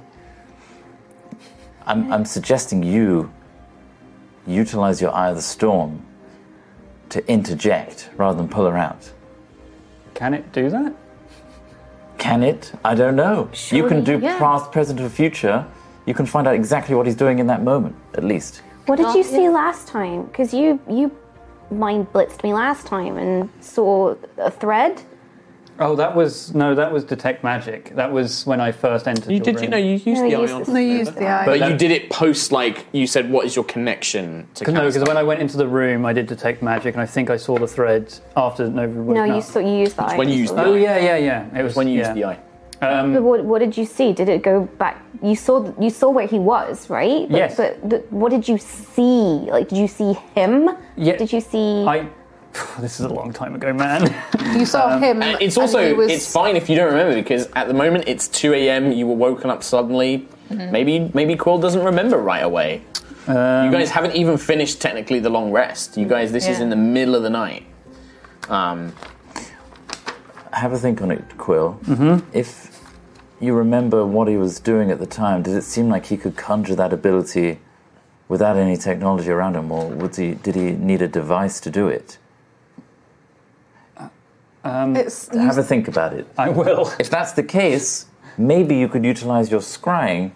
I'm, I'm suggesting you utilize your Eye of the Storm to interject rather than pull her out. Can it do that? Can it? I don't know. you can do yeah. past, present, or future. You can find out exactly what he's doing in that moment, at least. What did Oh, you yeah. see last time? Because you you mind blitzed me last time and saw a thread. Oh, that was no, that was detect magic. That was when I first entered. You your did, room. you know, you used No, the you eye used on. the- No, you used the eye. But But you that- did it post, like, you said, what is your connection to Cause, no, because Canstar? when I went into the room, I did detect magic, and I think I saw the thread after Nova. No, woke you up. saw you used the eye. when you used the Oh eye. yeah, yeah, yeah. It was When you yeah. used the eye. But what, what did you see? Did it go back? You saw you saw where he was, right? But, Yes. But the, what did you see? Like, did you see him? Yeah. Did you see? I. This is a long time ago, man. You saw him. And it's and also, he was- it's fine if you don't remember, because at the moment it's two a.m., you were woken up suddenly. Maybe maybe Quill doesn't remember right away. Um, You guys haven't even finished, technically, the long rest. You guys, this is Yeah. in the middle of the night. Um, Have a think on it, Quill. Mm-hmm. If you remember what he was doing at the time, did it seem like he could conjure that ability without any technology around him, or would he, did he need a device to do it? It's, Have a think about it. I will. If that's the case, maybe you could utilize your scrying,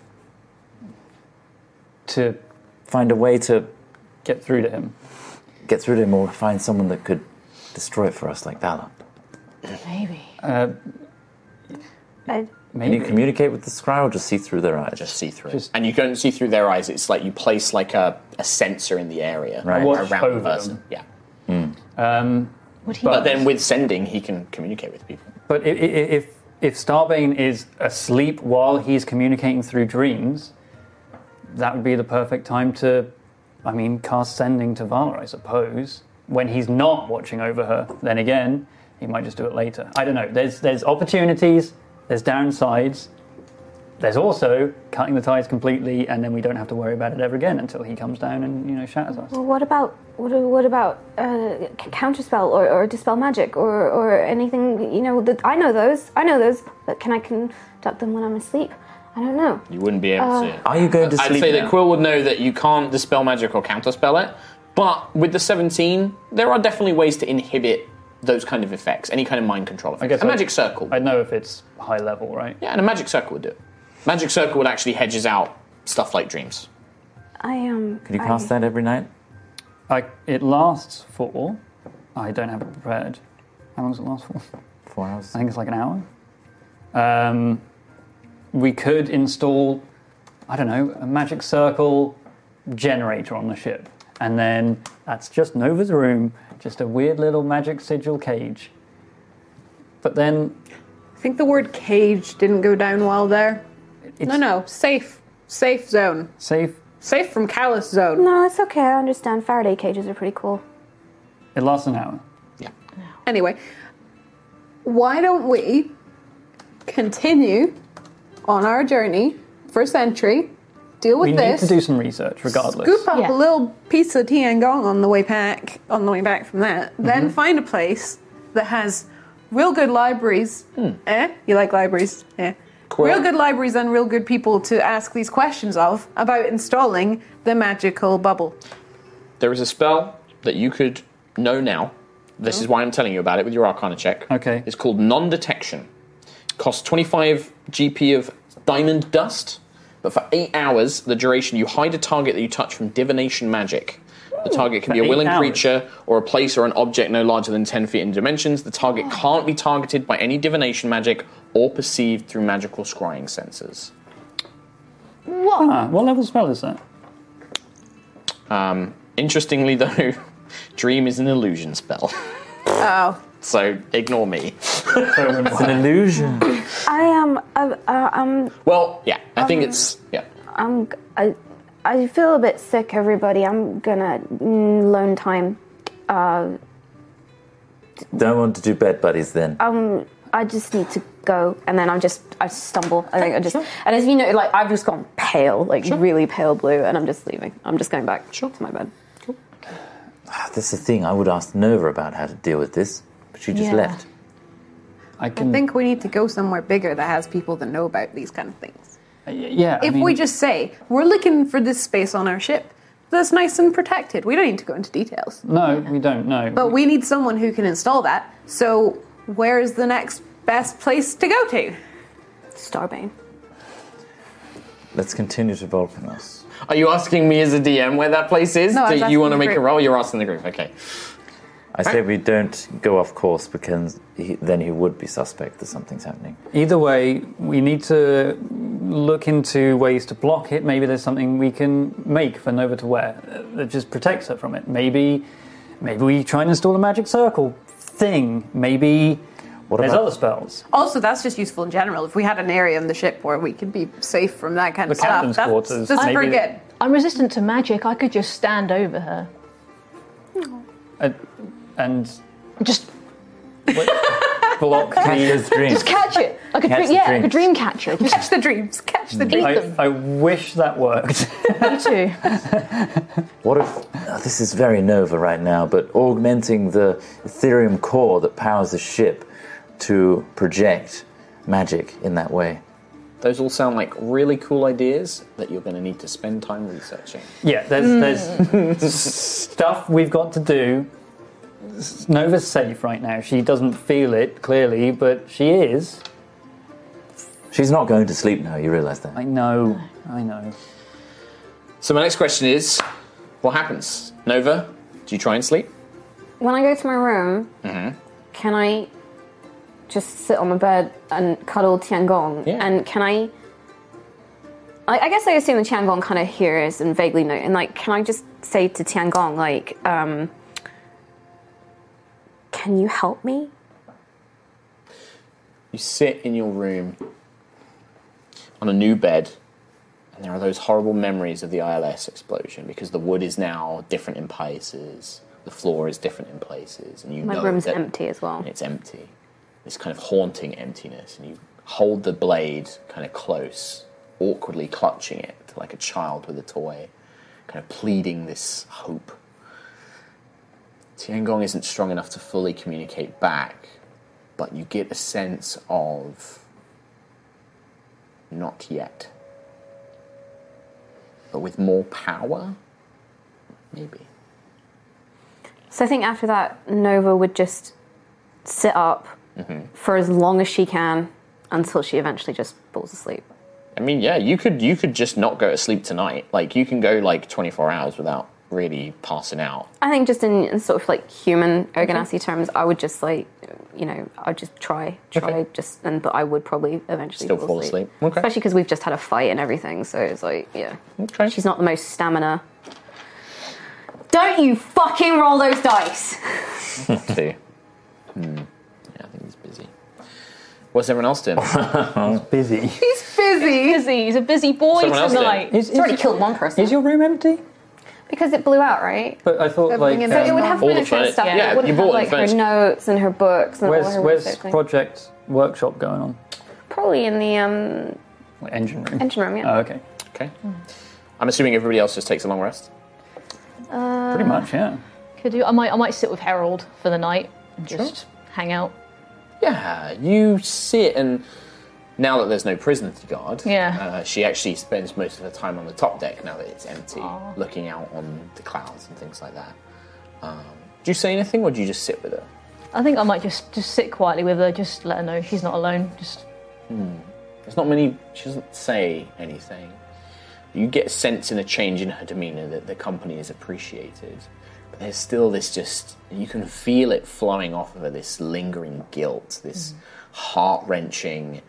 To find a way to get through to him. get through to him, or find someone that could destroy it for us, like Valor. Maybe. Uh, I- Can you communicate with the scry, or just see through their eyes? just see through Just- it. And you don't see through their eyes. It's like you place like a, a sensor in the area Right. Watch around over the person. them. Yeah. Um, Would he? But then with sending, he can communicate with people. but i- i- if if Starbane is asleep while he's communicating through dreams, that would be the perfect time to, I mean, cast sending to Valor, I suppose. When he's not watching over her, then again, he might just do it later. I don't know. There's there's opportunities. There's downsides. There's also cutting the ties completely, and then we don't have to worry about it ever again until he comes down and you know shatters us. Well, what about what, what about uh, c- counterspell or, or dispel magic or, or anything? You know, that I know those. I know those, but can I conduct them when I'm asleep? I don't know. You wouldn't be able to. Are you going to I'd sleep say now? that Quill would know that you can't dispel magic or counterspell it, but with the seventeen, there are definitely ways to inhibit those kind of effects, any kind of mind control effects. I guess a I- magic circle. I know if it's high level, right? yeah, and a magic circle would do it. Magic circle would actually hedges out stuff like dreams. I um. Can you I- pass that every night? I, it lasts for. I don't have it prepared. How long does it last for? Four hours. I think it's like an hour. Um, we could install, I don't know, a magic circle generator on the ship, and then that's just Nova's room, just a weird little magic sigil cage. But then I think the word cage didn't go down well there. it's No, no, safe. Safe zone. safe. Safe from Callus zone. No, it's okay. I understand. Faraday cages are pretty cool. It lasts an hour. Yeah. Anyway, why don't we continue on our journey for Sentry, deal with We this, need to do some research, regardless. scoop up Yeah. a little piece of Tiangong on the way back, on the way back from that, Mm-hmm. then find a place that has real good libraries. Eh? You like libraries? Yeah. Cool. Real good libraries and real good people to ask these questions of about installing the magical bubble. There is a spell that you could know now. This is why I'm telling you about it with your Arcana check. Okay. It's called Non-Detection. Costs twenty-five G P of diamond dust, but for eight hours, the duration, you hide a target that you touch from divination magic. The target can be a For willing eight hours. creature or a place or an object no larger than ten feet in dimensions. The target can't be targeted by any divination magic or perceived through magical scrying sensors. What? Ah, what level spell is that? Um, interestingly, though, Dream is an illusion spell. Oh. So ignore me. It's an illusion. I am. Um, uh, uh, um. Well, yeah, I think Um, it's yeah. I'm. I. I feel a bit sick. Everybody. I'm gonna mm, loan time. Uh. Don't want to do bed buddies then. Um. I just need to go, and then I'm just. I stumble. I think I just. And as you know, like I've just gone pale, like really pale blue, and I'm just leaving. I'm just going back to my bed. Ah, This is the thing. I would ask Nova about how to deal with this, but she just Yeah. left. I I can. think we need to go somewhere bigger that has people that know about these kind of things. yeah. I If mean, we just say, we're looking for this space on our ship that's nice and protected, we don't need to go into details. No, we don't know. But we need someone who can install that. So, where is the next best place to go to? Starbane. Let's continue to Volcanos. Are you asking me as a D M where that place is? No, I was Do asking you want to the make a group. roll? You're asking the group. Okay. I say we don't go off course because he, then he would be suspect that something's happening. Either way, we need to look into ways to block it. Maybe there's something we can make for Nova to wear that just protects her from it. Maybe, maybe we try and install a magic circle thing. Maybe there's about- other spells. Also, that's just useful in general. If we had an area on the ship where we could be safe from that kind The of stuff, captain's that's, quarters, that's maybe- pretty good. I'm resistant to magic. I could just stand over her. Uh, and Just block Catch the those dreams. Just catch it. Like a Catch dream, the yeah, dreams. like a dream catcher. Just Catch the dreams. Catch the eat dreams. I, them. I wish that worked. Me too. What if oh, this is very Nova right now, but augmenting the Ethereum core that powers the ship to project magic in that way? Those all sound like really cool ideas that you're going to need to spend time researching. Yeah, there's there's stuff we've got to do. Nova's safe right now. She doesn't feel it clearly, but she is. She's not going to sleep now, you realise that? I know. I know. So my next question is, what happens? Nova, do you try and sleep? When I go to my room, Mm-hmm. can I just sit on the bed and cuddle Tiangong? Yeah. And can I... I, I guess I assume the Tiangong kind of hears and vaguely know. And, like, can I just say to Tiangong, like, um... can you help me? You sit in your room on a new bed, and there are those horrible memories of the I L S explosion because the wood is now different in places, the floor is different in places, and you My know room's that empty as well. it's empty. This kind of haunting emptiness, and you hold the blade kind of close, awkwardly clutching it like a child with a toy, kind of pleading this hope. Tiangong isn't strong enough to fully communicate back, but you get a sense of not yet. But with more power? Maybe. So I think after that, Nova would just sit up Mm-hmm. for as long as she can until she eventually just falls asleep. I mean, yeah, you could you could just not go to sleep tonight. Like, you can go like twenty-four hours without really passing out. I think just in, in sort of like human Erganassi terms, I would just like, you know, I'd just try, try, Okay. just, and but I would probably eventually Still fall, fall asleep. asleep. Okay. Especially because we've just had a fight and everything, so it's like, yeah. Okay. She's not the most stamina. Don't you fucking roll those dice! Two. Hmm. Yeah, I think he's busy. What's everyone else doing? Busy. He's busy. Busy. He's a busy boy Someone else did. tonight. Is, It's already killed one person. is your room empty? Because it blew out, right? But I thought like Everything in So it um, would have All the furniture and furni- stuff. yeah, but it wouldn't you bought have like the her furniture. notes and her books and all where's her where's research things. Project Workshop going on? Probably in the um, Like engine room. engine room, yeah. Oh, okay. Okay. I'm assuming everybody else just takes a long rest. Uh, Pretty much, yeah. Could do. I might. I might sit with Harold for the night and just hang out. Yeah, you sit, and now that there's no prisoner to guard, Yeah. uh, she actually spends most of her time on the top deck now that it's empty, Aw. looking out on the clouds and things like that. Um, do you say anything, or do you just sit with her? I think I might just just sit quietly with her, just let her know she's not alone. Just There's not many. She doesn't say anything. You get a sense in a change in her demeanour that the company is appreciated. But there's still this just, you can feel it flowing off of her, this lingering guilt, this mm. heart-wrenching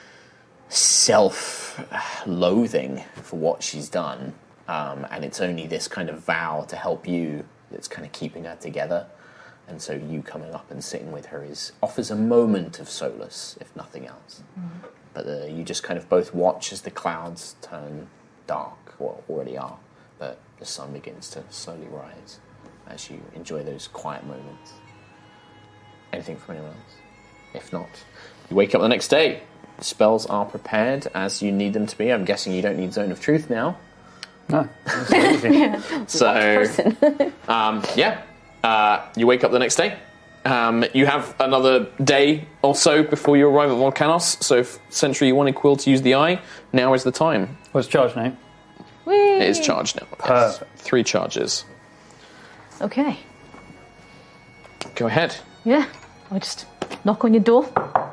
self-loathing for what she's done. Um, and it's only this kind of vow to help you that's kind of keeping her together. And so you coming up and sitting with her is offers a moment of solace, if nothing else. Mm. But uh, you just kind of both watch as the clouds turn dark, well, already are, but the sun begins to slowly rise as you enjoy those quiet moments. Anything from anyone else? If not, you wake up the next day. Spells are prepared as you need them to be. I'm guessing you don't need Zone of Truth now. No. yeah. So, um, yeah, uh, you wake up the next day. Um, you have another day or so before you arrive at Volcanos, so if Sentry you wanted Quill to use the eye, now is the time. What's charged now? Whee! It is charged now. Yes. Three charges. Okay. Go ahead. Yeah, I'll just knock on your door.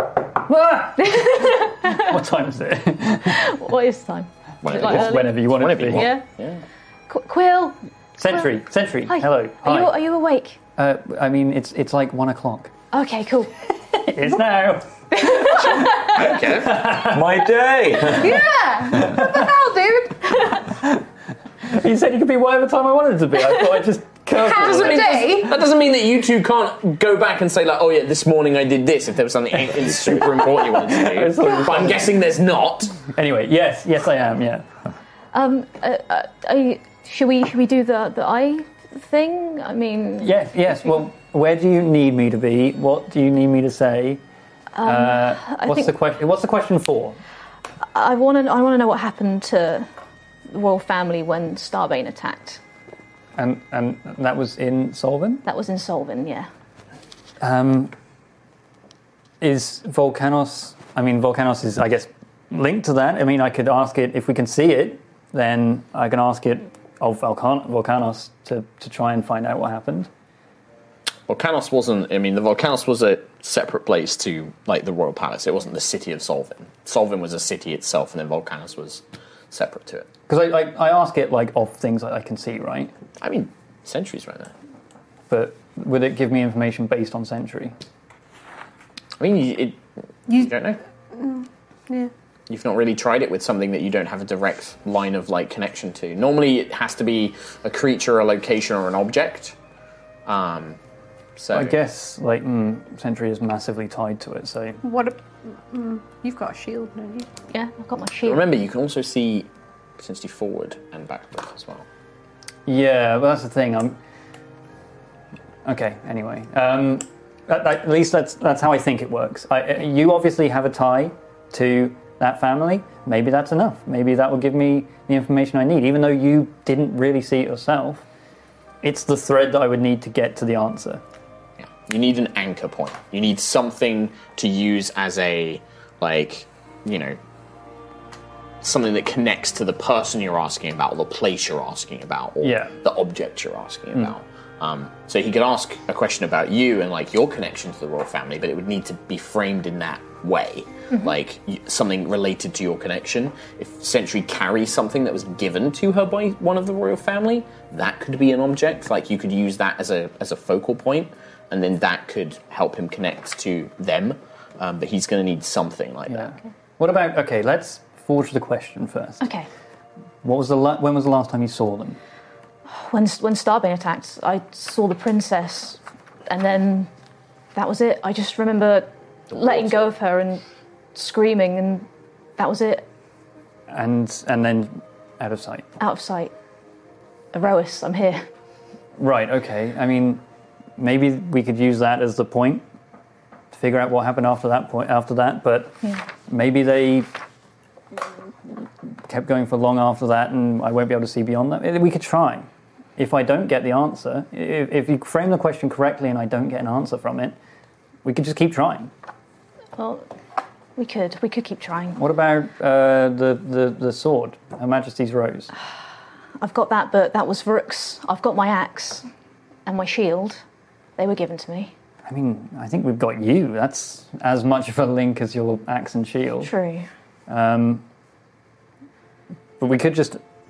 What time is it? What is time? Whenever, like it's whenever you want whenever it to be. You Yeah. yeah. Qu- Quill. Sentry, Quill. Sentry. Hi. Hello. Are Hi. you are you awake? Uh, I mean, it's it's like one o'clock. Okay, cool. It is now. Okay. My day. Yeah. What the hell, dude? You said you could be whatever time I wanted it to be. I thought I just curved Half it. a day. That doesn't mean that you two can't go back and say, like, oh yeah, this morning I did this, if there was something super important you wanted to do. But I'm guessing there's not. Anyway, yes, yes I am, yeah. Um, uh, uh, are you, should we should we do the the eye thing? I mean, Yes, yes. Well, where do you need me to be? What do you need me to say? Um, uh, I what's think- the question? What's the question for? I want to I want to know what happened to the royal family when Starbane attacked. And and that was in Solvin. That was in Solvin, yeah. Um, is Volcanos? I mean, Volcanos is, I guess, linked to that. I mean, I could ask it if we can see it. Then I can ask it of Volcan- Volcanos to to try and find out what happened. Volcanos wasn't, I mean, the Volcanos was a separate place to, like, the Royal Palace. It wasn't the city of Solvin. Solvin was a city itself, and then Volcanos was separate to it. Because I, I I ask it like of things that I can see, right? I mean, Sentry's right there. But would it give me information based on Sentry? I mean, you, it, You- you don't know. Mm, yeah. You've not really tried it with something that you don't have a direct line of, like, connection to. Normally, it has to be a creature, a location, or an object. Um, so I guess like mm, Sentry is massively tied to it. So What? A, mm, you've got a shield, don't you? Yeah, I've got my But shield. remember, you can also see potentially forward and backward as well. yeah, but that's the thing. I'm okay. Anyway, um, at, at least that's that's how I think it works. I, you obviously have a tie to that family. Maybe that's enough. Maybe that will give me the information I need, even though you didn't really see it yourself. It's the thread that I would need to get to the answer. You need an anchor point. You need something to use as a, like, you know, something that connects to the person you're asking about, or the place you're asking about, or Yeah. the object you're asking Mm. about. Um, so he could ask a question about you and, like, your connection to the royal family, but it would need to be framed in that way, Mhm. like y- something related to your connection. If Sentry carries something that was given to her by one of the royal family, that could be an object. Like, you could use that as a as a focal point, and then that could help him connect to them. Um, but he's going to need something like that. What about? Okay, let's forge the question first. Okay. What was the la- when was the last time you saw them? When when Starbane attacked, I saw the princess, and then that was it. I just remember letting go of her and screaming, and that was it. And and then out of sight. Out of sight. Erois, I'm here. Right. Okay. I mean, maybe we could use that as the point to figure out what happened after that point. After that, but Yeah. maybe they kept going for long after that, and I won't be able to see beyond that. We could try. If I don't get the answer, if, if you frame the question correctly and I don't get an answer from it, we could just keep trying. Well, we could. We could keep trying. What about uh, the, the the sword, Her Majesty's Rose? I've got that, but that was Varuk's. I've got my axe and my shield. They were given to me. I mean, I think we've got you. That's as much of a link as your axe and shield. True. Um, but we could just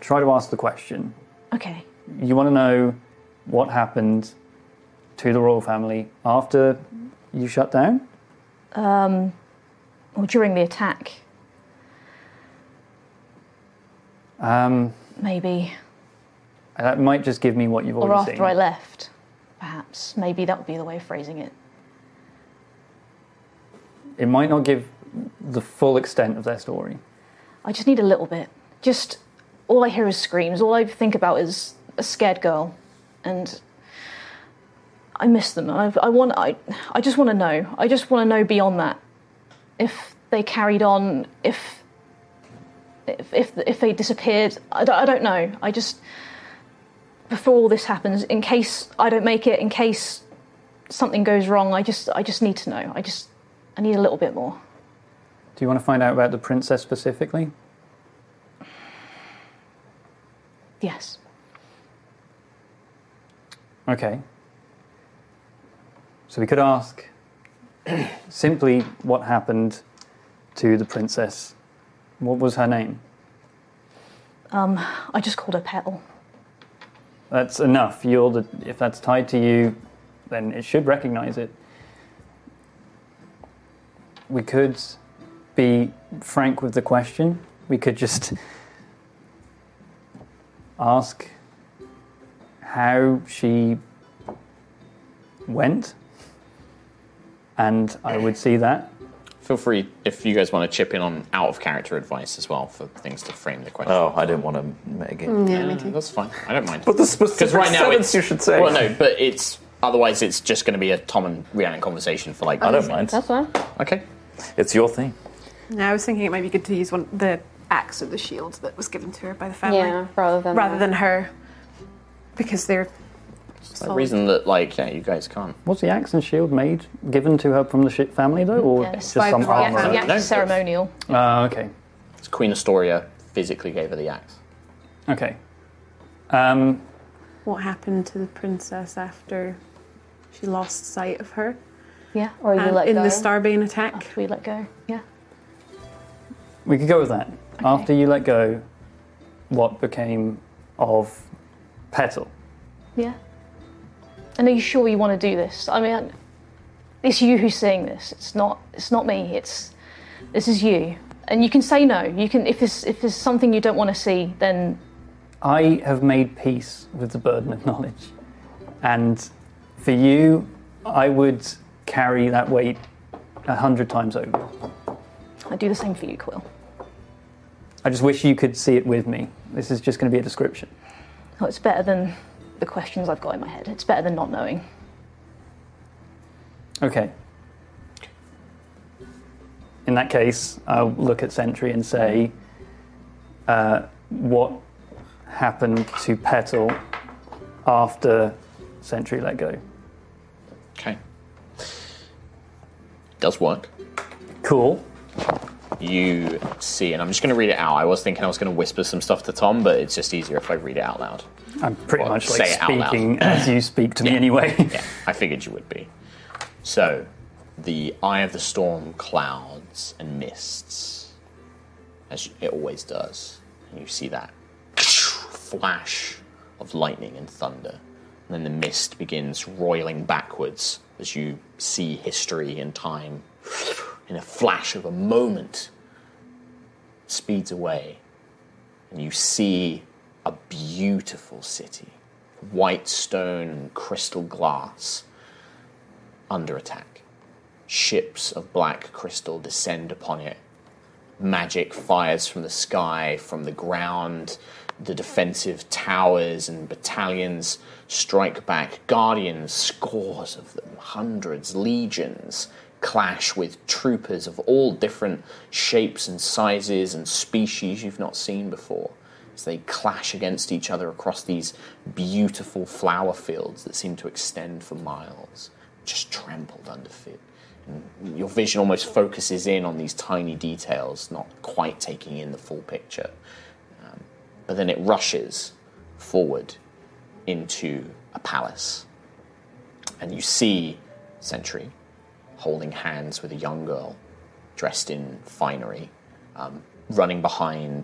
try to ask the question. Okay. You want to know what happened to the royal family after you shut down? Um, or during the attack, Um, maybe. that might just give me what you've Or already after seen. I left, perhaps. Maybe that would be the way of phrasing it. It might not give the full extent of their story. I just need a little bit. Just, all I hear is screams. All I think about is a scared girl. And I miss them. I, I want. I. I just want to know. I just want to know beyond that. If they carried on. If. If if, if they disappeared. I don't, I don't know. I just. Before all this happens, in case I don't make it, in case something goes wrong, I just. I just need to know. I just. I need a little bit more. Do you want to find out about the princess specifically? Yes. Okay. So we could ask simply what happened to the princess. What was her name? Um, I just called her Petal. That's enough. You're the, if that's tied to you, then it should recognize it. We could be frank with the question. We could just ask how she went, and I would see that. Feel free if you guys want to chip in on out of character advice as well for things to frame the question. Oh, I didn't want to make it. Mm, yeah, me too. That's fine. I don't mind. But the specific right now sentence it's, you should say. Well, no, but it's otherwise it's just going to be a Tom and Rhiannon conversation for like. I don't mind. That's fine. Okay. It's your thing. Yeah, I was thinking it might be good to use one the axe or the shield that was given to her by the family. Yeah, rather than rather than her, because they're. It's the reason that like yeah, you guys can't. Was the axe and shield made given to her from the ship family though, or Yes. just some Yeah, armor? the axe No. is ceremonial. Ah, okay. It's Queen Astoria physically gave her the axe. Okay. Um, What happened to the princess after she lost sight of her? Yeah. Or you And let in go. the Starbane attack. After we let go. Yeah. we could go with that. After you let go, what became of Petal? Yeah. And are you sure you want to do this? I mean, it's you who's saying this. It's not. It's not me. It's. This is you. And you can say no. You can. If there's if there's something you don't want to see, then I have made peace with the burden of knowledge. And for you, I would carry that weight a hundred times over. I do the same for you, Quill. I just wish you could see it with me. This is just going to be a description. Oh, it's better than the questions I've got in my head. It's better than not knowing. Okay. In that case, I'll look at Sentry and say, uh, what happened to Petal after Sentry let go? Okay. Does work. Cool. You see, and I'm just going to read it out. I was thinking I was going to whisper some stuff to Tom, but it's just easier if I read it out loud. I'm pretty Well, much like say it out loud. speaking as you speak to me anyway. Yeah, I figured you would be. So, the eye of the storm clouds and mists, as it always does. And you see that flash of lightning and thunder. And then the mist begins roiling backwards as you see history and time in a flash of a moment speeds away. And you see a beautiful city, white stone and crystal glass, under attack. Ships of black crystal descend upon it. Magic fires from the sky, from the ground. The defensive towers and battalions strike back. Guardians, scores of them, hundreds, legions, clash with troopers of all different shapes and sizes and species you've not seen before, as they clash against each other across these beautiful flower fields that seem to extend for miles, just trampled underfoot. And your vision almost focuses in on these tiny details, not quite taking in the full picture. Um, but then it rushes forward into a palace. And you see Sentry holding hands with a young girl dressed in finery, um, running behind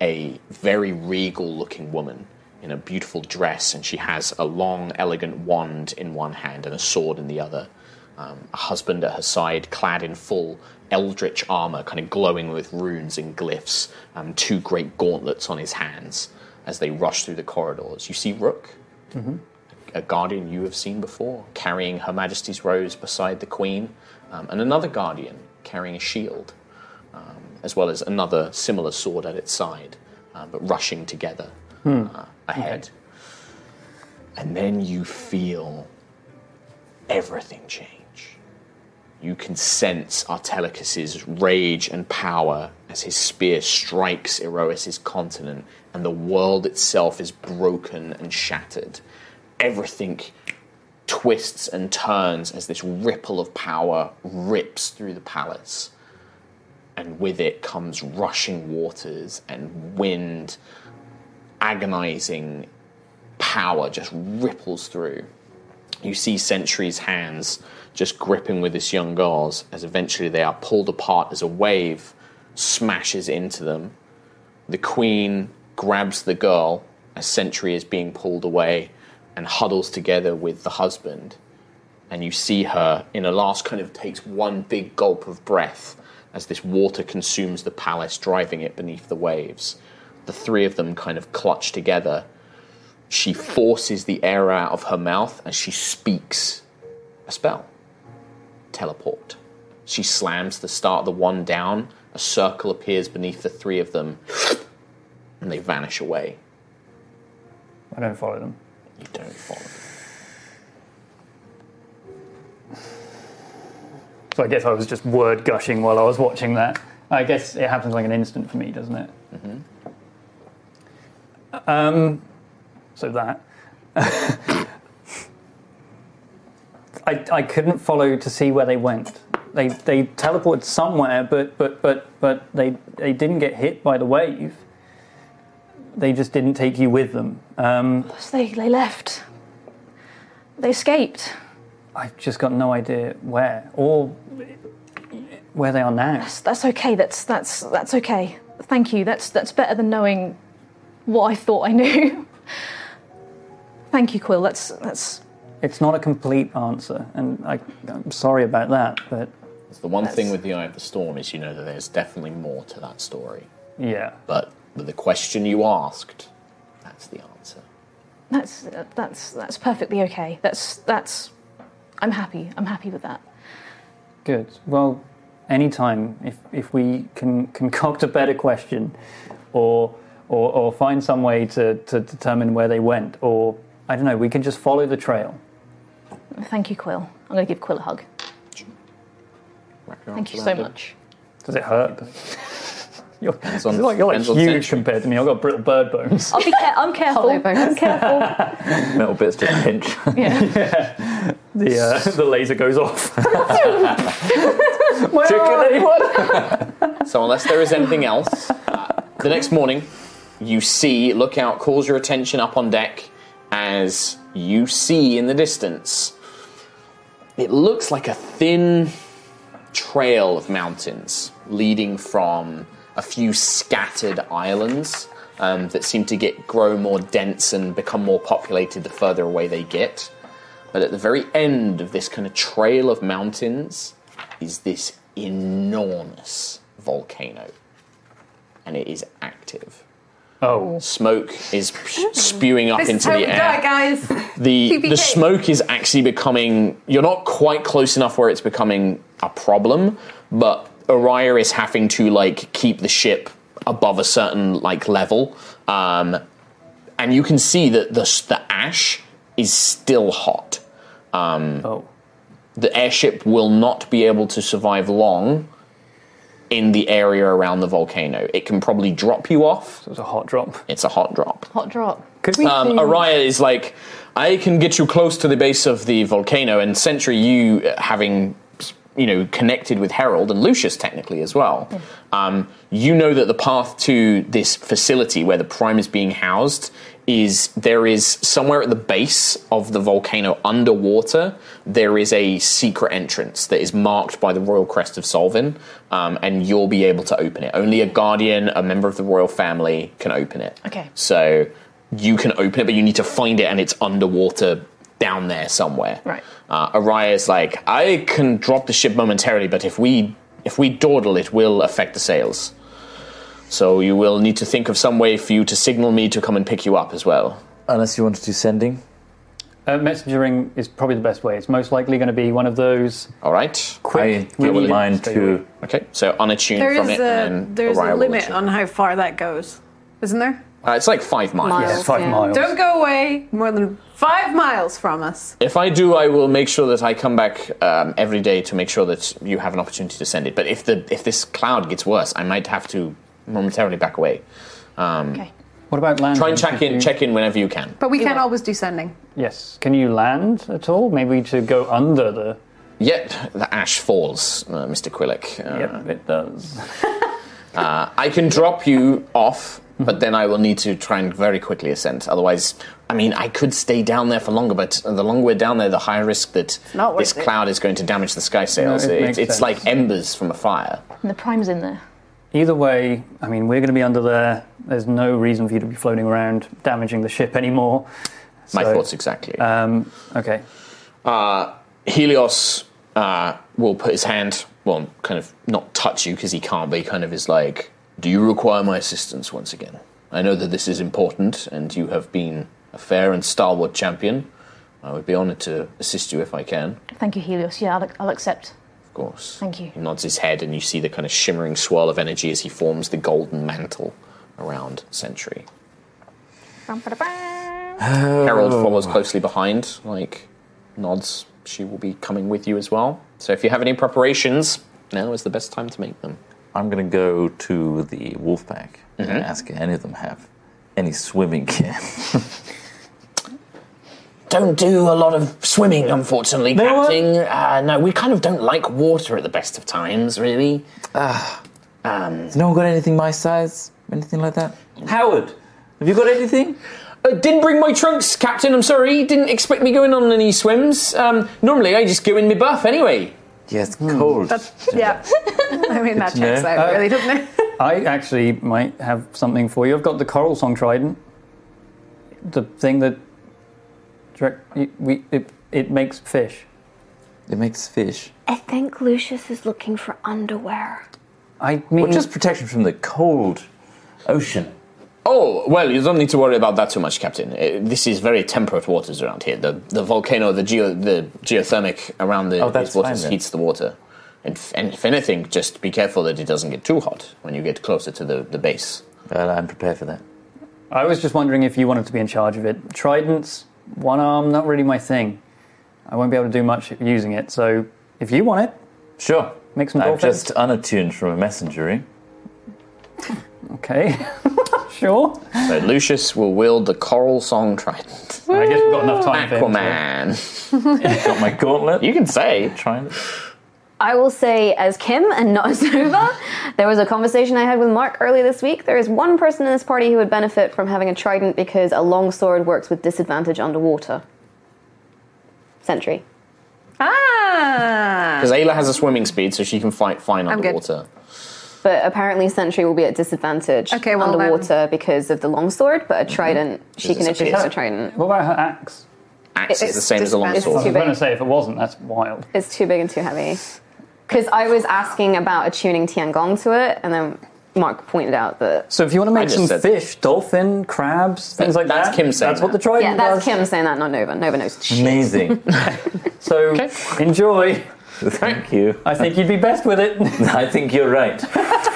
a very regal-looking woman in a beautiful dress, and she has a long, elegant wand in one hand and a sword in the other. Um, a husband at her side, clad in full eldritch armor, kind of glowing with runes and glyphs, um, two great gauntlets on his hands as they rush through the corridors. You see Rook, Mm-hmm. a guardian you have seen before, carrying Her Majesty's Rose beside the Queen, um, and another guardian carrying a shield, um, as well as another similar sword at its side, uh, but rushing together Hmm. uh, ahead. And then you feel everything change. You can sense Artelicus's rage and power as his spear strikes Erois' continent, and the world itself is broken and shattered. Everything twists and turns as this ripple of power rips through the palace. And with it comes rushing waters and wind. Agonizing power just ripples through. You see Sentry's hands just gripping with this young girl's as eventually they are pulled apart as a wave smashes into them. The Queen grabs the girl as Sentry is being pulled away and huddles together with the husband. And you see her in a last kind of takes one big gulp of breath as this water consumes the palace, driving it beneath the waves. The three of them kind of clutch together. She forces the air out of her mouth as she speaks a spell. Teleport. She slams the start of the wand down. A circle appears beneath the three of them, and they vanish away. I don't follow them. You don't follow them. So I guess I was just word gushing while I was watching that. I guess it happens like an instant for me, doesn't it? Mm-hmm. Um, so that. I, I couldn't follow to see where they went. They they teleported somewhere, but but but but they they didn't get hit by the wave. They just didn't take you with them. Um, So they, they left. They escaped. I've just got no idea where or where they are now. That's, that's okay. That's that's that's okay. Thank you. That's that's better than knowing what I thought I knew. Thank you, Quill. That's that's. It's not a complete answer, and I, I'm sorry about that, but... The one thing with the Eye of the Storm is you know that there's definitely more to that story. Yeah. But with the question you asked, that's the answer. That's that's that's perfectly okay. That's that's. I'm happy. I'm happy with that. Good. Well, anytime, if if we can concoct a better question, or or, or find some way to, to determine where they went, or, I don't know, we can just follow the trail. Thank you, Quill. I'm going to give Quill a hug. Thank you so much. Does it hurt? You're, Depends on- you're like, you're like depends on huge century. compared to me. I've got brittle bird bones. I'll be. Care- I'm careful. I'm careful. Metal bits just pinch. Yeah. The uh, the laser goes off. My Chicken, arm! anyone? So unless there is anything else, uh, the next morning you see Lookout calls your attention up on deck as you see in the distance. It looks like a thin trail of mountains leading from a few scattered islands um, that seem to get grow more dense and become more populated the further away they get. But at the very end of this kind of trail of mountains is this enormous volcano. And it is active. Oh. Smoke is spewing up This into is how the we air. die, guys. The T P K. the smoke is actually becoming... You're not quite close enough where it's becoming a problem, but Araya is having to, like, keep the ship above a certain, like, level. Um, and you can see that the, the ash is still hot. Um, oh. The airship will not be able to survive long in the area around the volcano. It can probably drop you off. So it's a hot drop. It's a hot drop. Hot drop. Could we Um, see- Araya is like, I can get you close to the base of the volcano, and Sentry, you, uh, having you know, connected with Herald and Lucius technically as well. Yeah. Um, you know that the path to this facility where the Prime is being housed is there is somewhere at the base of the volcano underwater, there is a secret entrance that is marked by the Royal Crest of Solvin, um, and you'll be able to open it. Only a guardian, a member of the royal family can open it. Okay. So you can open it, but you need to find it, and it's underwater down there somewhere. Right. Uh, Araya's like, I can drop the ship momentarily, but if we if we dawdle, it will affect the sails. So you will need to think of some way for you to signal me to come and pick you up as well. Unless you want to do sending? Uh, messengering is probably the best way. It's most likely going to be one of those... All right. Quick. I wouldn't mind to... Okay, so unattuned there from is it. A, and there's Araya a will limit attune. on how far that goes, isn't there? Uh, it's like five miles. Miles, Yeah, five yeah. miles. Don't go away more than five miles from us. If I do, I will make sure that I come back um, every day to make sure that you have an opportunity to send it. But if the if this cloud gets worse, I might have to momentarily back away. Um, Okay. What about landing? Try and check Could in, you- check in whenever you can. But we can't always do sending. Yes. Can you land at all? Maybe to go under the... Yet the ash falls, uh, Mister Quillick. Uh, Yep, it does. uh, I can drop you off, but then I will need to try and very quickly ascend. Otherwise, I mean, I could stay down there for longer, but the longer we're down there, the higher risk that not worth this it. cloud is going to damage the sky sails. No, it It- makes it's sense. like embers from a fire. And the Prime's in there. Either way, I mean, we're going to be under there. There's no reason for you to be floating around, damaging the ship anymore. My So, thoughts exactly. Um, okay. Uh, Helios uh, will put his hand, well, kind of not touch you because he can't, but he kind of is like, do you require my assistance once again? I know that this is important and you have been a fair and stalwart champion. I would be honoured to assist you if I can. Thank you, Helios. Yeah, I'll, I'll accept. Of course. Thank you. He nods his head and you see the kind of shimmering swirl of energy as he forms the golden mantle around Sentry. Herald follows closely behind, like nods. She will be coming with you as well. So if you have any preparations, now is the best time to make them. I'm going to go to the wolf pack and ask if any of them have any swimming gear. Don't do a lot of swimming, unfortunately, No, what? Captain. Uh, no, we kind of don't like water at the best of times, really. Ah, Um, has no one got anything my size? Anything like that? Howard, have you got anything? uh, didn't bring my trunks, Captain. I'm sorry. Didn't expect me going on any swims. Um, normally, I just go in my buff anyway. Yeah, it's cold. That's, yeah. I mean, that to checks know. out, Uh, really, doesn't it? I actually might have something for you. I've got the Coral Song Trident. The thing that... direct- it- we, it, it makes fish. It makes fish. I think Lucius is looking for underwear. I mean... Well, just protection from the cold ocean. Oh, well, you don't need to worry about that too much, Captain. Uh, this is very temperate waters around here. The the volcano, the geo, the geothermic around the Oh, that's these waters fine, then. heats the water. And if, and if anything, just be careful that it doesn't get too hot when you get closer to the, the base. Well, I'm prepared for that. I was just wondering if you wanted to be in charge of it. Tridents, one arm, not really my thing. I won't be able to do much using it, so if you want it, Sure. make some I'm dolphins. just unattuned from a messengery. Okay, sure. So Lucius will wield the Coral Song Trident. I guess we've got enough time for him to- Aquaman. Got my gauntlet. You can say. Trying. I will say, as Kim and not as Nova, there was a conversation I had with Mark earlier this week. There is one person in this party who would benefit from having a trident because a longsword works with disadvantage underwater. Sentry. Ah! Because Ayla has a swimming speed, so she can fight fine I'm good. underwater. But apparently Sentry will be at disadvantage Okay, well, underwater because of the longsword, but a trident, she can It's a adjust pierce. a trident. What about her axe? Axe It's is the same as a disadvantage. I longsword. was too going to big. say, if it wasn't, that's wild. It's too big and too heavy. Because I was asking about attuning Tiangong to it, and then Mark pointed out that... So if you want to make just some said- fish, dolphin, crabs, things like That's that, Kim saying that's what the that. trident Yeah, that's does. Kim saying that, not Nova. Nova knows shit. Amazing. So enjoy. Thank you. I think you'd be best with it. I think you're right.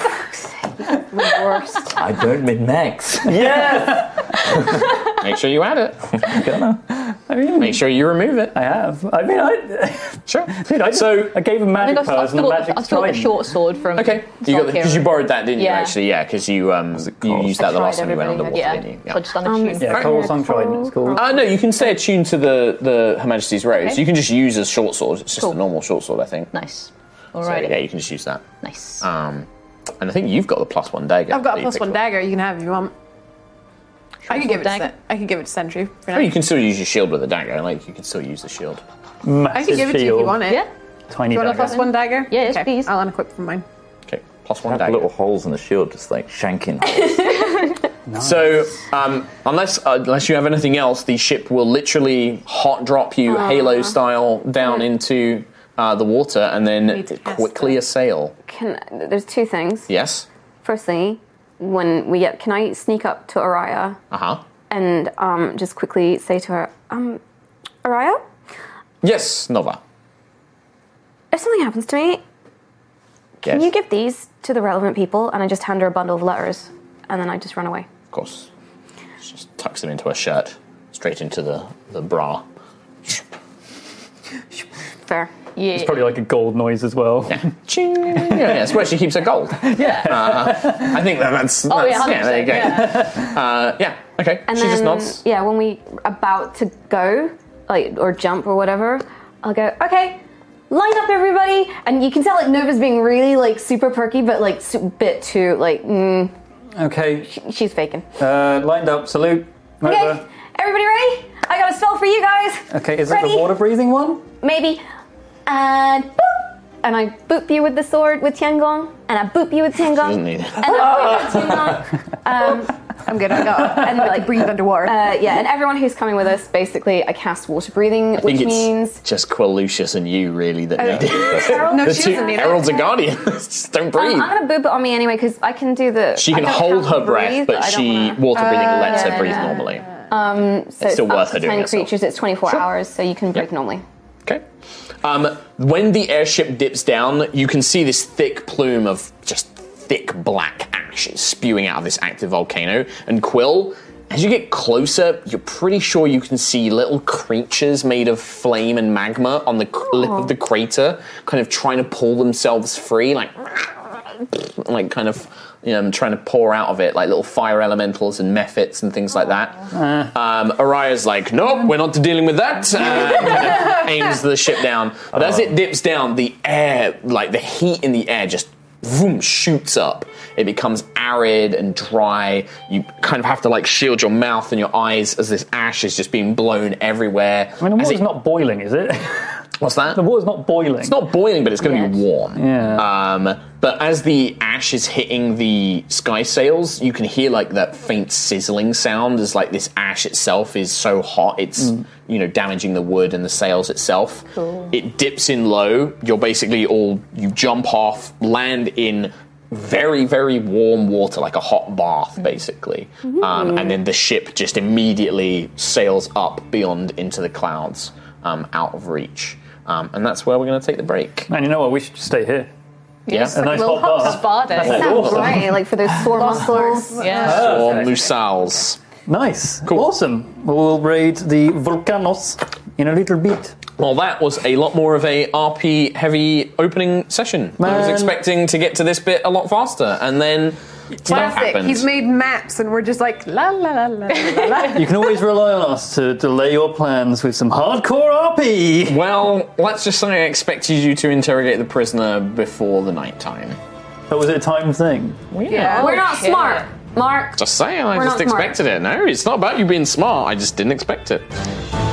Worst. I burned min-max. Yes! Make sure you add it. Gonna. I mean, Make sure you remove it. I have. I mean, I... Sure. Dude, I, So- I gave him I magic think I, I powers and a stole, magic I stole the trident. short sword from. Okay. You got because you borrowed that, didn't you? Yeah. Actually, yeah, because you um you called? used that the I last tried time you went everybody, underwater, yeah. didn't you? So I just unattuned. Yeah, Coral Song Trident, it's called. Uh, no, you can stay attuned to the, the Her Majesty's Rose. Okay. You can just use a short sword. It's just Cool. a normal short sword, I think. Nice. So Alrighty. yeah, you can just use that. Nice. Um, and I think you've got the plus one dagger. I've got that a you plus picked one up. dagger. You can have if you want. I can give it. To, dagger? Sen- I can give it to Sentry. For now. Oh, you can still use your shield with a dagger. Like you can still use the shield. Massive I can give it to you if shield. you want it. Yeah. Tiny Do you want a dagger. plus one dagger? Yes, okay. please. I'll unequip from mine. Okay, plus one Have dagger. little holes in the shield, just like shanking holes. So, um, unless uh, unless you have anything else, the ship will literally hot drop you, Halo style, down into uh, the water, and then Need to cast quickly that. assail. Can there's two things. Yes. Firstly, when we get, can I sneak up to Araya Uh huh. and um, just quickly say to her, um, Araya, Yes, Nova. if something happens to me, can Yes. you give these to the relevant people? And I just hand her a bundle of letters, and then I just run away. Of course. She just tucks them into her shirt, straight into the the bra. Fair. Yeah. It's probably like a gold noise as well. Yeah. Ching. Yeah, yeah, it's where she keeps her gold. Yeah. Uh, I think that that's, that's Oh, yeah, one hundred there you go. percent, Yeah. Uh, yeah. Okay. And she then, just nods. yeah, when we about to go, like or jump or whatever, I'll go, okay, line up everybody, and you can tell like Nova's being really like super perky, but like a bit too like mm, Okay. she's faking. Uh, lined up. Salute. Okay, Nova. everybody ready? I got a spell for you guys. Okay. Is it Ready? the water breathing one? Maybe. And boop! And I boop you with the sword with Tiangong, and I boop you with Tiangong. Doesn't need it. And I boop you with Tiangong. Um, I'm good. I got. and like breathe underwater. Uh, yeah, and everyone who's coming with us, basically, I cast water breathing, I think which it's means just Quill Lucius and you, really, that need it. Herald? No, the she two doesn't need it. Heralds and Guardians just don't breathe. Um, I'm gonna boop it on me anyway because I can do the. she I can don't hold have to her breath, breathe, but I don't she wanna- water breathing Uh, lets her yeah, breathe yeah. normally. Um, so It's still up worth to her doing ten it herself. creatures. It's twenty-four Sure. hours, so you can breathe Yep. normally. Okay. Um, when the airship dips down, you can see this thick plume of just thick black ash spewing out of this active volcano. And Quill, as you get closer, you're pretty sure you can see little creatures made of flame and magma on the lip of the crater, kind of trying to pull themselves free, like, like kind of, you know, trying to pour out of it, like little fire elementals and mephits and things like that. Um, Araya's like, nope, we're not dealing with that. Uh, kind of aims the ship down. But as it dips down, the air, like the heat in the air just vroom, shoots up. It becomes arid and dry. You kind of have to like shield your mouth and your eyes as this ash is just being blown everywhere. I mean, the As water's it- not boiling, is it? What's that? The water's not boiling. It's not boiling, but it's going to be warm. Yeah. Um, but as the ash is hitting the sky sails, you can hear like that faint sizzling sound as like this ash itself is so hot, it's you know damaging the wood and the sails itself. Cool. It dips in low. You're basically all you jump off, land in very very warm water, like a hot bath, basically. Um, and then the ship just immediately sails up beyond into the clouds, um, out of reach. Um, and that's where we're going to take the break. And you know what? We should just stay here. Yeah. A nice Little hot hot bath. spa day. Sounds great, like for those sore muscles. Yeah. Or Musals. Nice. Awesome. We'll raid the Volcanos in a little bit. Well, that was a lot more of a R P heavy opening session. I was Man. expecting to get to this bit a lot faster, and then stuff Classic. happened. He's made maps, and we're just like la la la la la la. You can always rely on us to delay your plans with some hardcore R P. Well, let's just say I expected you to interrogate the prisoner before the night time. But was it a timed thing? Yeah. We're not Okay. smart, Mark. Just saying, I We're just not smart. expected it. No, it's not about you being smart. I just didn't expect it.